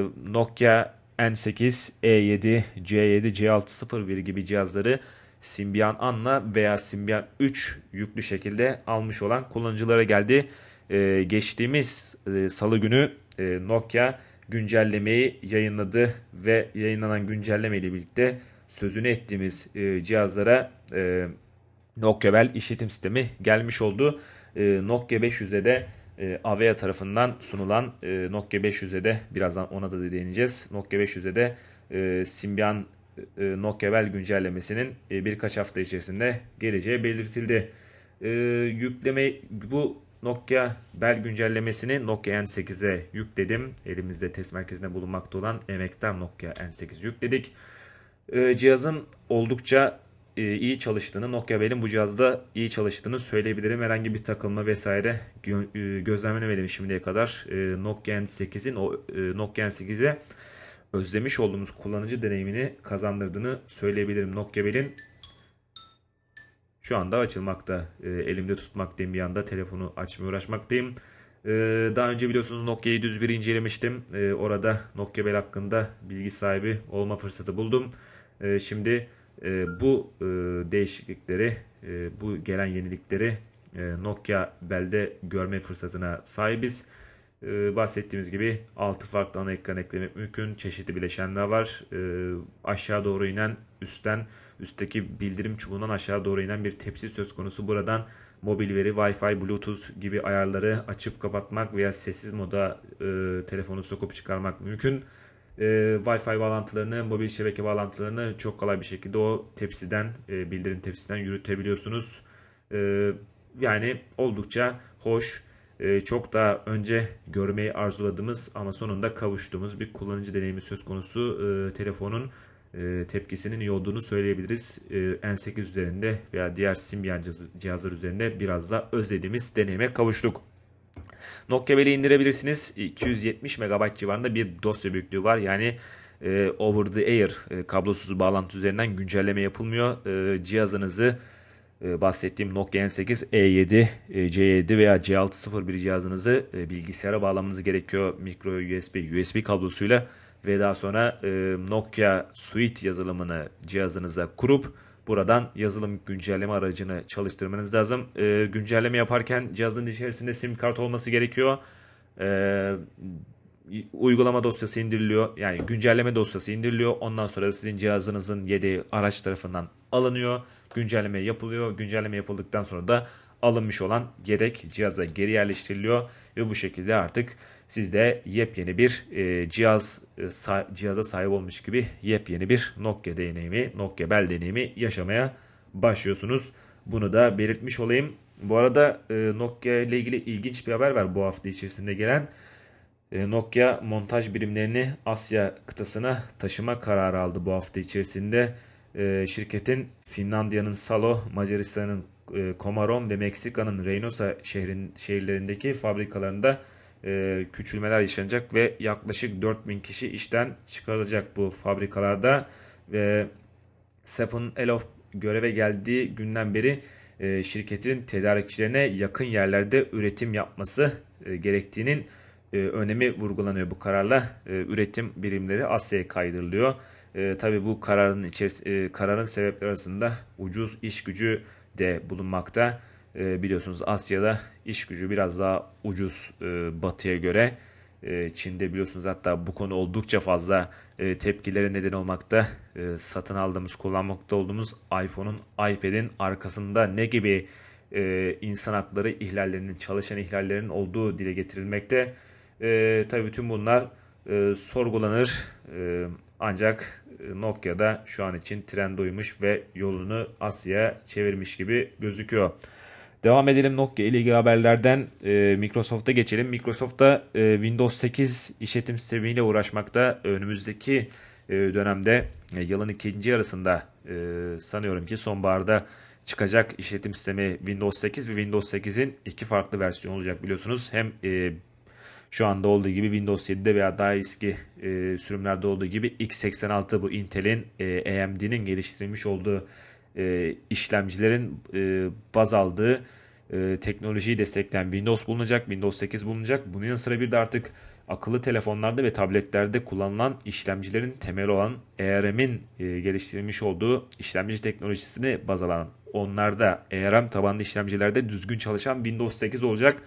Nokia N sekiz, E yedi, C yedi, C altı sıfır bir gibi cihazları Symbian An'la veya Symbian üç yüklü şekilde almış olan kullanıcılara geldi. E, geçtiğimiz e, salı günü e, Nokia güncellemeyi yayınladı ve yayınlanan güncelleme ile birlikte sözünü ettiğimiz e, cihazlara e, Nokia Bell işletim sistemi gelmiş oldu. E, Nokia beş yüze de e, Avaya tarafından sunulan e, Nokia beş yüze de birazdan ona da değineceğiz. Nokia beş yüze de e, Symbian e, Nokia Bell güncellemesinin e, birkaç hafta içerisinde geleceği belirtildi. E, yükleme bu Nokia Bell güncellemesini Nokia N sekize yükledim. Elimizde test merkezinde bulunmakta olan emektar Nokia N sekiz yükledik. E, cihazın oldukça e, iyi çalıştığını, Nokia Bell'in bu cihazda iyi çalıştığını söyleyebilirim. Herhangi bir takılma vesaire gö- e, gözlemlemedim şimdiye kadar. E, Nokia N sekizin o e, Nokia N sekize özlemiş olduğumuz kullanıcı deneyimini kazandırdığını söyleyebilirim. Nokia Bell'in şu anda açılmakta. E, elimde tutmaktayım, bir yanda telefonu açmaya uğraşmaktayım. E, daha önce biliyorsunuz Nokia yedi yüz biri incelemiştim. E, orada Nokia Bell hakkında bilgi sahibi olma fırsatı buldum. E, şimdi E, bu e, değişiklikleri, e, bu gelen yenilikleri e, Nokia Bell'de görme fırsatına sahibiz. E, bahsettiğimiz gibi altı farklı ana ekran eklemek mümkün. Çeşitli bileşenler var. E, aşağı doğru inen üstten, üstteki bildirim çubuğundan aşağı doğru inen bir tepsi söz konusu. Buradan mobil veri, Wi-Fi, Bluetooth gibi ayarları açıp kapatmak veya sessiz moda e, telefonu sokup çıkarmak mümkün. E, Wi-Fi bağlantılarını, mobil şebeke bağlantılarını çok kolay bir şekilde o tepsiden, e, bildirim tepsisinden yürütebiliyorsunuz. E, Yani oldukça hoş, e, çok daha önce görmeyi arzuladığımız ama sonunda kavuştuğumuz bir kullanıcı deneyimi söz konusu. E, telefonun e, tepkisinin iyi olduğunu söyleyebiliriz. E, N sekiz üzerinde veya diğer Symbian cihazlar üzerinde biraz da özlediğimiz deneyime kavuştuk. Nokia Bell'i indirebilirsiniz. iki yüz yetmiş megabayt civarında bir dosya büyüklüğü var. Yani e, over the air e, kablosuz bağlantı üzerinden güncelleme yapılmıyor. E, cihazınızı e, bahsettiğim Nokia N sekiz, E yedi, e, C yedi veya C altı sıfır bir cihazınızı e, bilgisayara bağlamanız gerekiyor. Micro U S B, U S B kablosuyla ve daha sonra e, Nokia Suite yazılımını cihazınıza kurup buradan yazılım güncelleme aracını çalıştırmanız lazım. E, güncelleme yaparken cihazın içerisinde sim kart olması gerekiyor. E, Uygulama dosyası indiriliyor. Yani güncelleme dosyası indiriliyor. Ondan sonra sizin cihazınızın yedeği araç tarafından alınıyor. Güncelleme yapılıyor. Güncelleme yapıldıktan sonra da alınmış olan yedek cihaza geri yerleştiriliyor ve bu şekilde artık siz de yepyeni bir e, cihaz e, sa- cihaza sahip olmuş gibi yepyeni bir Nokia deneyimi, Nokia Bell deneyimi yaşamaya başlıyorsunuz. Bunu da belirtmiş olayım. Bu arada e, Nokia ile ilgili ilginç bir haber var bu hafta içerisinde gelen. E, Nokia montaj birimlerini Asya kıtasına taşıma kararı aldı bu hafta içerisinde. E, şirketin Finlandiya'nın Salo, Macaristan'ın e, Komarom ve Meksika'nın Reynosa şehrin şehirlerindeki fabrikalarında e, küçülmeler yaşanacak ve yaklaşık dört bin kişi işten çıkarılacak bu fabrikalarda. Ve Stefan Elof göreve geldiği günden beri e, şirketin tedarikçilerine yakın yerlerde üretim yapması e, gerektiğinin e, önemi vurgulanıyor bu kararla. E, üretim birimleri Asya'ya kaydırılıyor. E, tabii bu kararın içeris e, kararın sebepleri arasında ucuz iş gücü de bulunmakta. E, biliyorsunuz Asya'da iş gücü biraz daha ucuz e, Batı'ya göre. E, Çin'de biliyorsunuz hatta bu konu oldukça fazla e, tepkilere neden olmakta. E, satın aldığımız, kullanmakta olduğumuz iPhone'un, iPad'in arkasında ne gibi e, insan hakları ihlallerinin, çalışan ihlallerinin olduğu dile getirilmekte. E, tabii bütün bunlar e, sorgulanır. E, ancak Nokia'da şu an için trend uymuş ve yolunu Asya'ya çevirmiş gibi gözüküyor. Devam edelim Nokia ile ilgili haberlerden e, Microsoft'a geçelim. Microsoft'ta e, Windows sekiz işletim sistemiyle uğraşmakta. Önümüzdeki e, dönemde e, yılın ikinci yarısında e, sanıyorum ki sonbaharda çıkacak işletim sistemi Windows sekiz ve Windows sekizin iki farklı versiyonu olacak biliyorsunuz. Hem e, şu anda olduğu gibi Windows yedide veya daha eski e, sürümlerde olduğu gibi x seksen altı bu Intel'in e, A M D'nin geliştirilmiş olduğu e, işlemcilerin e, baz aldığı e, teknolojiyi destekleyen Windows bulunacak. Windows sekiz bulunacak. Bunun yanı sıra bir de artık akıllı telefonlarda ve tabletlerde kullanılan işlemcilerin temeli olan A R M'in e, geliştirilmiş olduğu işlemci teknolojisini baz alan onlarda A R M tabanlı işlemcilerde düzgün çalışan Windows sekiz olacak.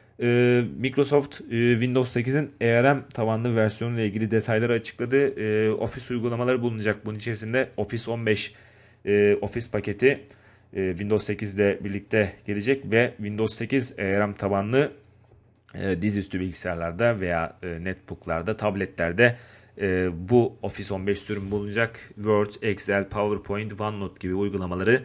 Ee, Microsoft e, Windows sekizin A R M tabanlı versiyonu ile ilgili detayları açıkladı. Ee, Office uygulamaları bulunacak. Bunun içerisinde Office on beş e, Office paketi e, Windows sekiz ile birlikte gelecek ve Windows sekiz A R M tabanlı e, dizüstü bilgisayarlarda veya e, netbooklarda, tabletlerde e, bu Office on beş sürüm bulunacak. Word, Excel, PowerPoint, OneNote gibi uygulamaları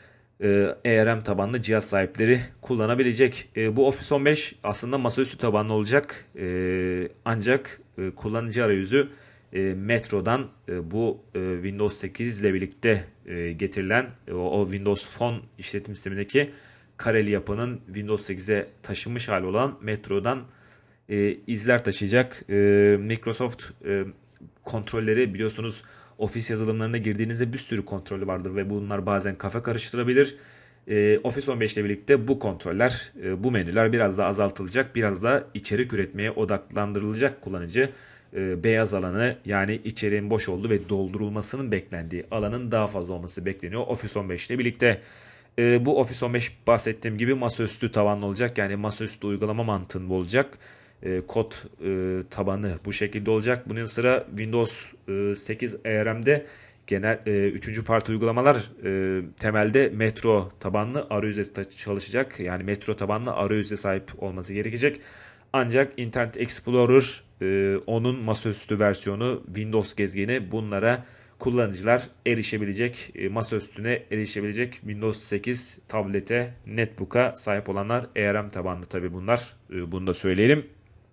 A R M tabanlı cihaz sahipleri kullanabilecek. E, bu Office on beş aslında masaüstü tabanlı olacak. E, ancak e, kullanıcı arayüzü e, Metro'dan e, bu e, Windows sekiz ile birlikte e, getirilen e, o, o Windows Phone işletim sistemindeki kareli yapının Windows sekize taşınmış hali olan Metro'dan e, izler taşıyacak. E, Microsoft e, kontrolleri biliyorsunuz Office yazılımlarına girdiğinizde bir sürü kontrolü vardır ve bunlar bazen kafa karıştırabilir. E, Office on beş ile birlikte bu kontroller, e, bu menüler biraz daha azaltılacak. Biraz daha içerik üretmeye odaklandırılacak kullanıcı. e, beyaz alanı, yani içeriğin boş olduğu ve doldurulmasının beklendiği alanın daha fazla olması bekleniyor Office on beş ile birlikte. E, bu Office on beş bahsettiğim gibi masaüstü tabanlı olacak. Yani masaüstü uygulama mantığında olacak. E, kod e, tabanı bu şekilde olacak. Bunun yanı sıra Windows e, sekiz A R M'de genel e, üçüncü parti uygulamalar e, temelde Metro tabanlı arayüze çalışacak. Yani Metro tabanlı arayüze sahip olması gerekecek. Ancak Internet Explorer e, onun masaüstü versiyonu, Windows gezgini, bunlara kullanıcılar erişebilecek, e, masaüstüne erişebilecek Windows sekiz tablete, netbook'a sahip olanlar A R M tabanlı tabi bunlar. E, bunu da söyleyelim.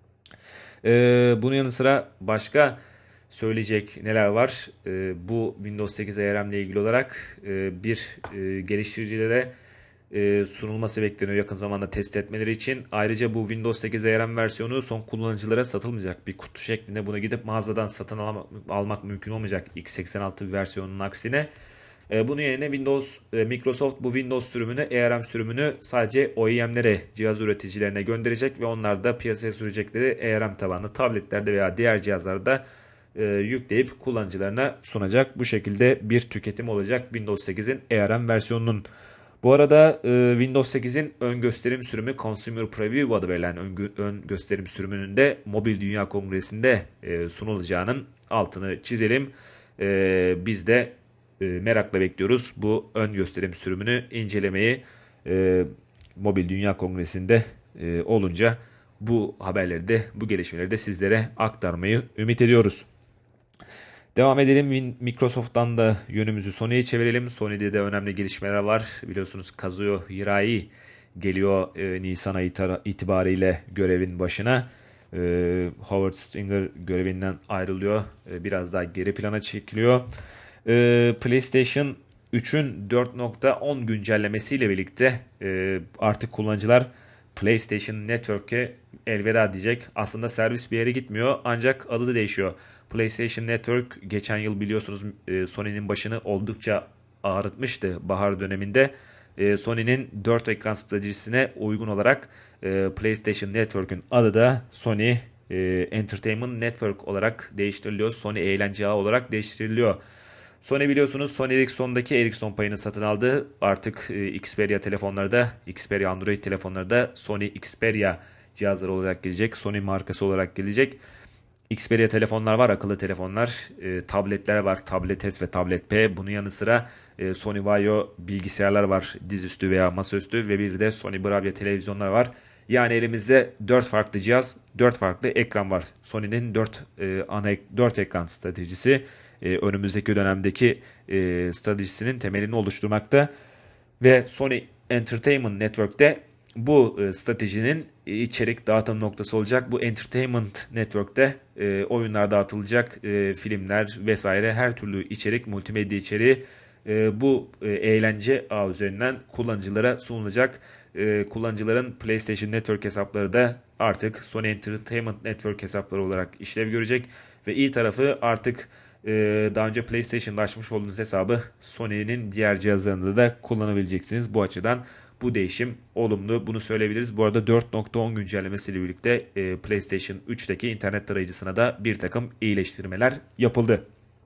E, bunun yanı sıra başka söyleyecek neler var? E, bu Windows sekiz A R M ile ilgili olarak e, bir e, geliştiricilere e, sunulması bekleniyor yakın zamanda test etmeleri için. Ayrıca bu Windows sekiz A R M versiyonu son kullanıcılara satılmayacak bir kutu şeklinde. Bunu gidip mağazadan satın almak, almak mümkün olmayacak x seksen altı versiyonunun aksine. E, bunun yerine Windows, e, Microsoft bu Windows sürümünü, A R M sürümünü sadece O E M'lere, cihaz üreticilerine gönderecek ve onlar da piyasaya sürecekleri A R M tabanlı tabletlerde veya diğer cihazlarda e, yükleyip kullanıcılarına sunacak. Bu şekilde bir tüketim olacak Windows sekizin A R M versiyonunun. Bu arada e, Windows sekizin ön gösterim sürümü Consumer Preview adı verilen ön, ön gösterim sürümünün de Mobil Dünya Kongresi'nde e, sunulacağının altını çizelim. E, biz de e, merakla bekliyoruz bu ön gösterim sürümünü incelemeyi. E, Mobil Dünya Kongresi'nde e, olunca bu haberleri de, bu gelişmeleri de sizlere aktarmayı ümit ediyoruz. Devam edelim. Microsoft'tan da yönümüzü Sony'ye çevirelim. Sony'de de önemli gelişmeler var. Biliyorsunuz Kazuyo Hirai geliyor e, Nisan ayı itibariyle görevin başına. E, Howard Stringer görevinden ayrılıyor. E, biraz daha geri plana çekiliyor. E, PlayStation üçün dört nokta on güncellemesiyle birlikte e, artık kullanıcılar PlayStation Network'e elveda diyecek. Aslında servis bir yere gitmiyor ancak adı da değişiyor. PlayStation Network geçen yıl biliyorsunuz e, Sony'nin başını oldukça ağrıtmıştı bahar döneminde. E, Sony'nin dört ekran stratejisine uygun olarak e, PlayStation Network'ün adı da Sony e, Entertainment Network olarak değiştiriliyor. Sony Eğlence Ağı olarak değiştiriliyor. Sony biliyorsunuz Sony Ericsson'daki Ericsson payını satın aldı. Artık e, Xperia telefonlarda, Xperia Android telefonlarda Sony Xperia cihazları olarak gelecek. Sony markası olarak gelecek. Xperia telefonlar var, akıllı telefonlar. E, tabletler var, Tablet S ve Tablet P. Bunun yanı sıra e, Sony Vaio bilgisayarlar var, dizüstü veya masaüstü, ve bir de Sony Bravia televizyonlar var. Yani elimizde dört farklı cihaz, dört farklı ekran var. Sony'nin dört e, ana dört ekran stratejisi e, önümüzdeki dönemdeki e, stratejisinin temelini oluşturmakta ve Sony Entertainment Network'te bu e, stratejinin içerik dağıtım noktası olacak. Bu Entertainment Network'te e, oyunlar dağıtılacak, e, filmler vesaire, her türlü içerik, multimedya içeriği e, bu e, eğlence ağı üzerinden kullanıcılara sunulacak. E, kullanıcıların PlayStation Network hesapları da artık Sony Entertainment Network hesapları olarak işlev görecek ve iyi tarafı artık e, daha önce PlayStation'da açmış olduğunuz hesabı Sony'nin diğer cihazlarında da kullanabileceksiniz. Bu açıdan bu değişim olumlu, bunu söyleyebiliriz. Bu arada dört nokta on güncellemesiyle birlikte e, PlayStation üçteki internet tarayıcısına da bir takım iyileştirmeler yapıldı.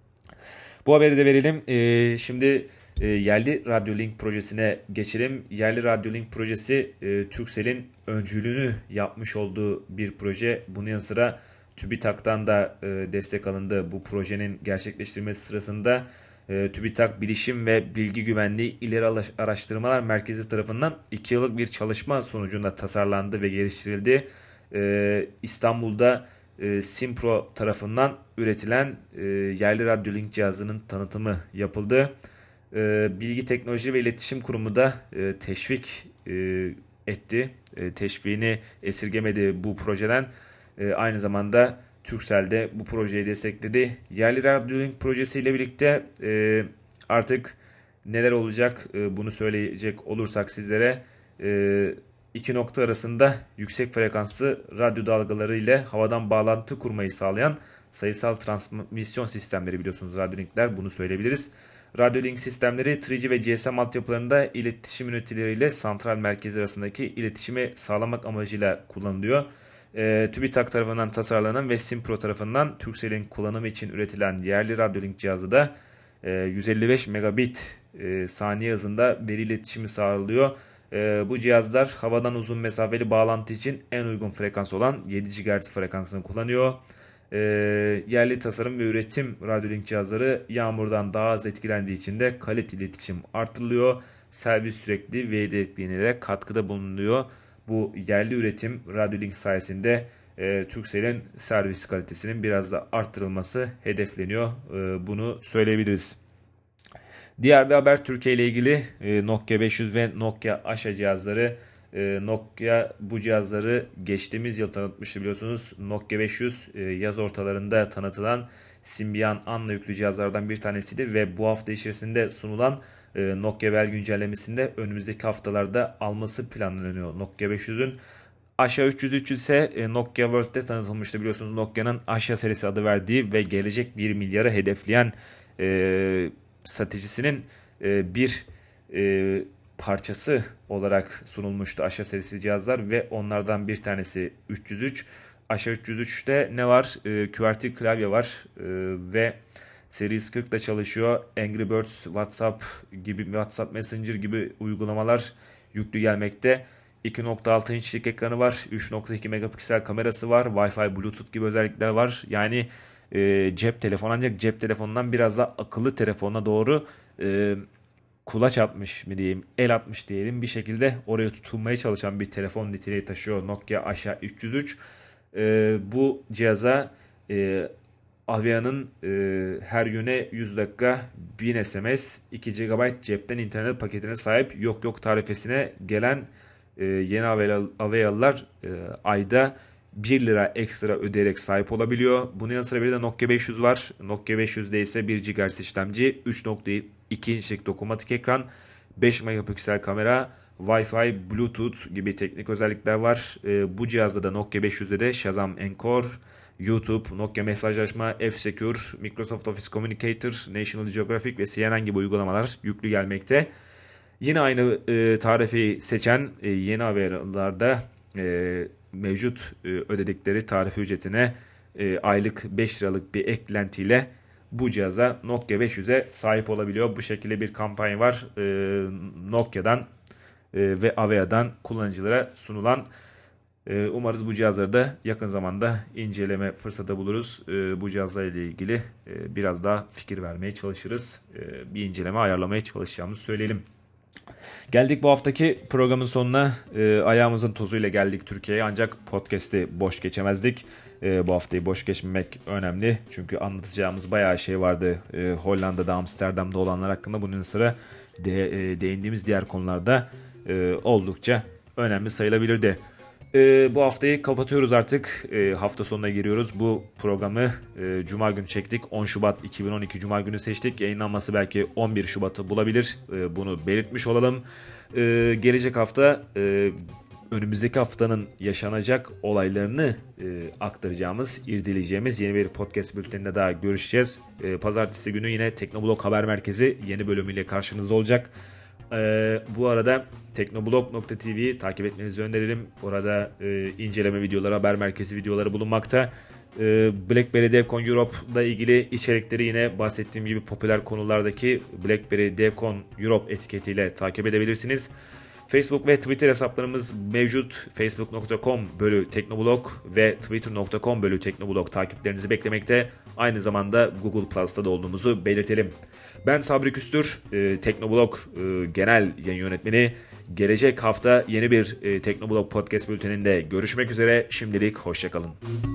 Bu haberi de verelim. E, şimdi e, yerli Radyo Link projesine geçelim. Yerli Radyo Link projesi e, Turkcell'in öncülüğünü yapmış olduğu bir proje. Bunun yanı sıra TÜBİTAK'tan da e, destek alındı. Bu projenin gerçekleştirilmesi sırasında e, TÜBİTAK Bilişim ve Bilgi Güvenliği İleri Araştırmalar Merkezi tarafından iki yıllık bir çalışma sonucunda tasarlandı ve geliştirildi. E, İstanbul'da e, Simpro tarafından üretilen e, yerli radyo link cihazının tanıtımı yapıldı. E, Bilgi Teknoloji ve İletişim Kurumu da e, teşvik e, etti. E, teşviğini esirgemedi bu projeden. E, aynı zamanda Turkcell de bu projeyi destekledi. Yerli Radyo Link projesiyle birlikte e, artık neler olacak e, bunu söyleyecek olursak sizlere e, iki nokta arasında yüksek frekanslı radyo dalgaları ile havadan bağlantı kurmayı sağlayan sayısal transmisyon sistemleri, biliyorsunuz Radyo Link'ler, bunu söyleyebiliriz. Radyo Link sistemleri üç G ve G S M altyapılarında iletişim ünitileriyle santral merkezi arasındaki iletişimi sağlamak amacıyla kullanılıyor. E, TÜBİTAK tarafından tasarlanan ve Simpro tarafından Turkcell'in kullanımı için üretilen yerli radyolink cihazı da e, yüz elli beş megabit e, saniye hızında veri iletişimi sağlıyor. E, bu cihazlar havadan uzun mesafeli bağlantı için en uygun frekans olan yedi gigahertz frekansını kullanıyor. E, yerli tasarım ve üretim radyolink cihazları yağmurdan daha az etkilendiği için de kalite iletişim artırılıyor. Servis sürekli ve yedekliğine de katkıda bulunuyor. Bu yerli üretim radyolink sayesinde e, Turkcell'in servis kalitesinin biraz da arttırılması hedefleniyor. E, bunu söyleyebiliriz. Diğer bir haber Türkiye ile ilgili e, Nokia beş yüz ve Nokia Asha cihazları. E, Nokia bu cihazları geçtiğimiz yıl tanıtmıştı biliyorsunuz. Nokia beş yüz e, yaz ortalarında tanıtılan Symbian Anna yüklü cihazlardan bir tanesiydi ve bu hafta içerisinde sunulan e, Nokia Bell güncellemesinde önümüzdeki haftalarda alması planlanıyor Nokia beş yüzün. Asha üç yüz üç yüz ise e, Nokia World'de tanıtılmıştı biliyorsunuz. Nokia'nın Asha serisi adı verdiği ve gelecek bir milyarı hedefleyen e, stratejisinin e, bir e, parçası olarak sunulmuştu Asha serisi cihazlar ve onlardan bir tanesi üç yüz üç. Asha üç yüz üçte ne var? E, Q W E R T klavye var e, ve Series kırk da çalışıyor. Angry Birds, WhatsApp gibi, WhatsApp Messenger gibi uygulamalar yüklü gelmekte. iki nokta altı inçlik ekranı var. üç nokta iki megapiksel kamerası var. Wi-Fi, Bluetooth gibi özellikler var. Yani e, cep telefonu, ancak cep telefonundan biraz daha akıllı telefona doğru e, kulaç atmış mı diyeyim, el atmış diyelim, bir şekilde oraya tutulmaya çalışan bir telefon niteliği taşıyor Nokia Asha üç yüz üç. E, bu cihaza e, Avia'nın e, her yöne yüz dakika bin S M S, iki gigabayt cepten internet paketine sahip yok yok tarifesine gelen e, yeni Avia'lılar e, ayda bir lira ekstra ödeyerek sahip olabiliyor. Bunun yanı sıra bir de Nokia beş yüz var. Nokia beş yüzde ise bir gigahertz işlemci, üç nokta iki inçlik dokunmatik ekran, beş megapiksel kamera, Wi-Fi, Bluetooth gibi teknik özellikler var. E, bu cihazda da Nokia beş yüzde de Shazam Encore, YouTube, Nokia mesajlaşma, F-Secure, Microsoft Office Communicator, National Geographic ve C N N gibi uygulamalar yüklü gelmekte. Yine aynı e, tarifi seçen e, yeni haberlerde e, mevcut e, ödedikleri tarife ücretine e, aylık beş liralık bir eklentiyle bu cihaza Nokia beş yüze sahip olabiliyor. Bu şekilde bir kampanya var. E, Nokia'dan e, ve Avea'dan kullanıcılara sunulan. E, umarız bu cihazları da yakın zamanda inceleme fırsatı buluruz. E, bu cihazlarla ilgili e, biraz daha fikir vermeye çalışırız. E, bir inceleme ayarlamaya çalışacağımızı söyleyelim. Geldik bu haftaki programın sonuna. E, ayağımızın tozuyla geldik Türkiye'ye, ancak podcast'i boş geçemezdik. E, bu haftayı boş geçmemek önemli. Çünkü anlatacağımız bayağı şey vardı. E, Hollanda'da, Amsterdam'da olanlar hakkında, bunun sıra de, e, değindiğimiz diğer konularda e, oldukça önemli sayılabilirdi. E, bu haftayı kapatıyoruz artık. E, hafta sonuna giriyoruz. Bu programı e, Cuma günü çektik. on Şubat iki bin on iki Cuma günü seçtik. Yayınlanması belki on bir Şubat'ı bulabilir. E, bunu belirtmiş olalım. E, gelecek hafta e, önümüzdeki haftanın yaşanacak olaylarını e, aktaracağımız, irdeleyeceğimiz yeni bir podcast bülteninde daha görüşeceğiz. E, Pazartesi günü yine Teknoblog Haber Merkezi yeni bölümüyle karşınızda olacak. Ee, bu arada teknoblog nokta tv'yi takip etmenizi öneririm. Orada e, inceleme videoları, haber merkezi videoları bulunmakta. E, BlackBerry DevCon Europe'da ilgili içerikleri yine bahsettiğim gibi popüler konulardaki BlackBerry DevCon Europe etiketiyle takip edebilirsiniz. Facebook ve Twitter hesaplarımız mevcut. facebook nokta com bölü teknoblog ve twitter nokta com bölü teknoblog takiplerinizi beklemekte. Aynı zamanda Google Plus'ta da olduğumuzu belirtelim. Ben Sabri Küstür, e, Teknoblog e, Genel Yayın Yönetmeni. Gelecek hafta yeni bir e, Teknoblog Podcast bülteninde görüşmek üzere. Şimdilik hoşçakalın.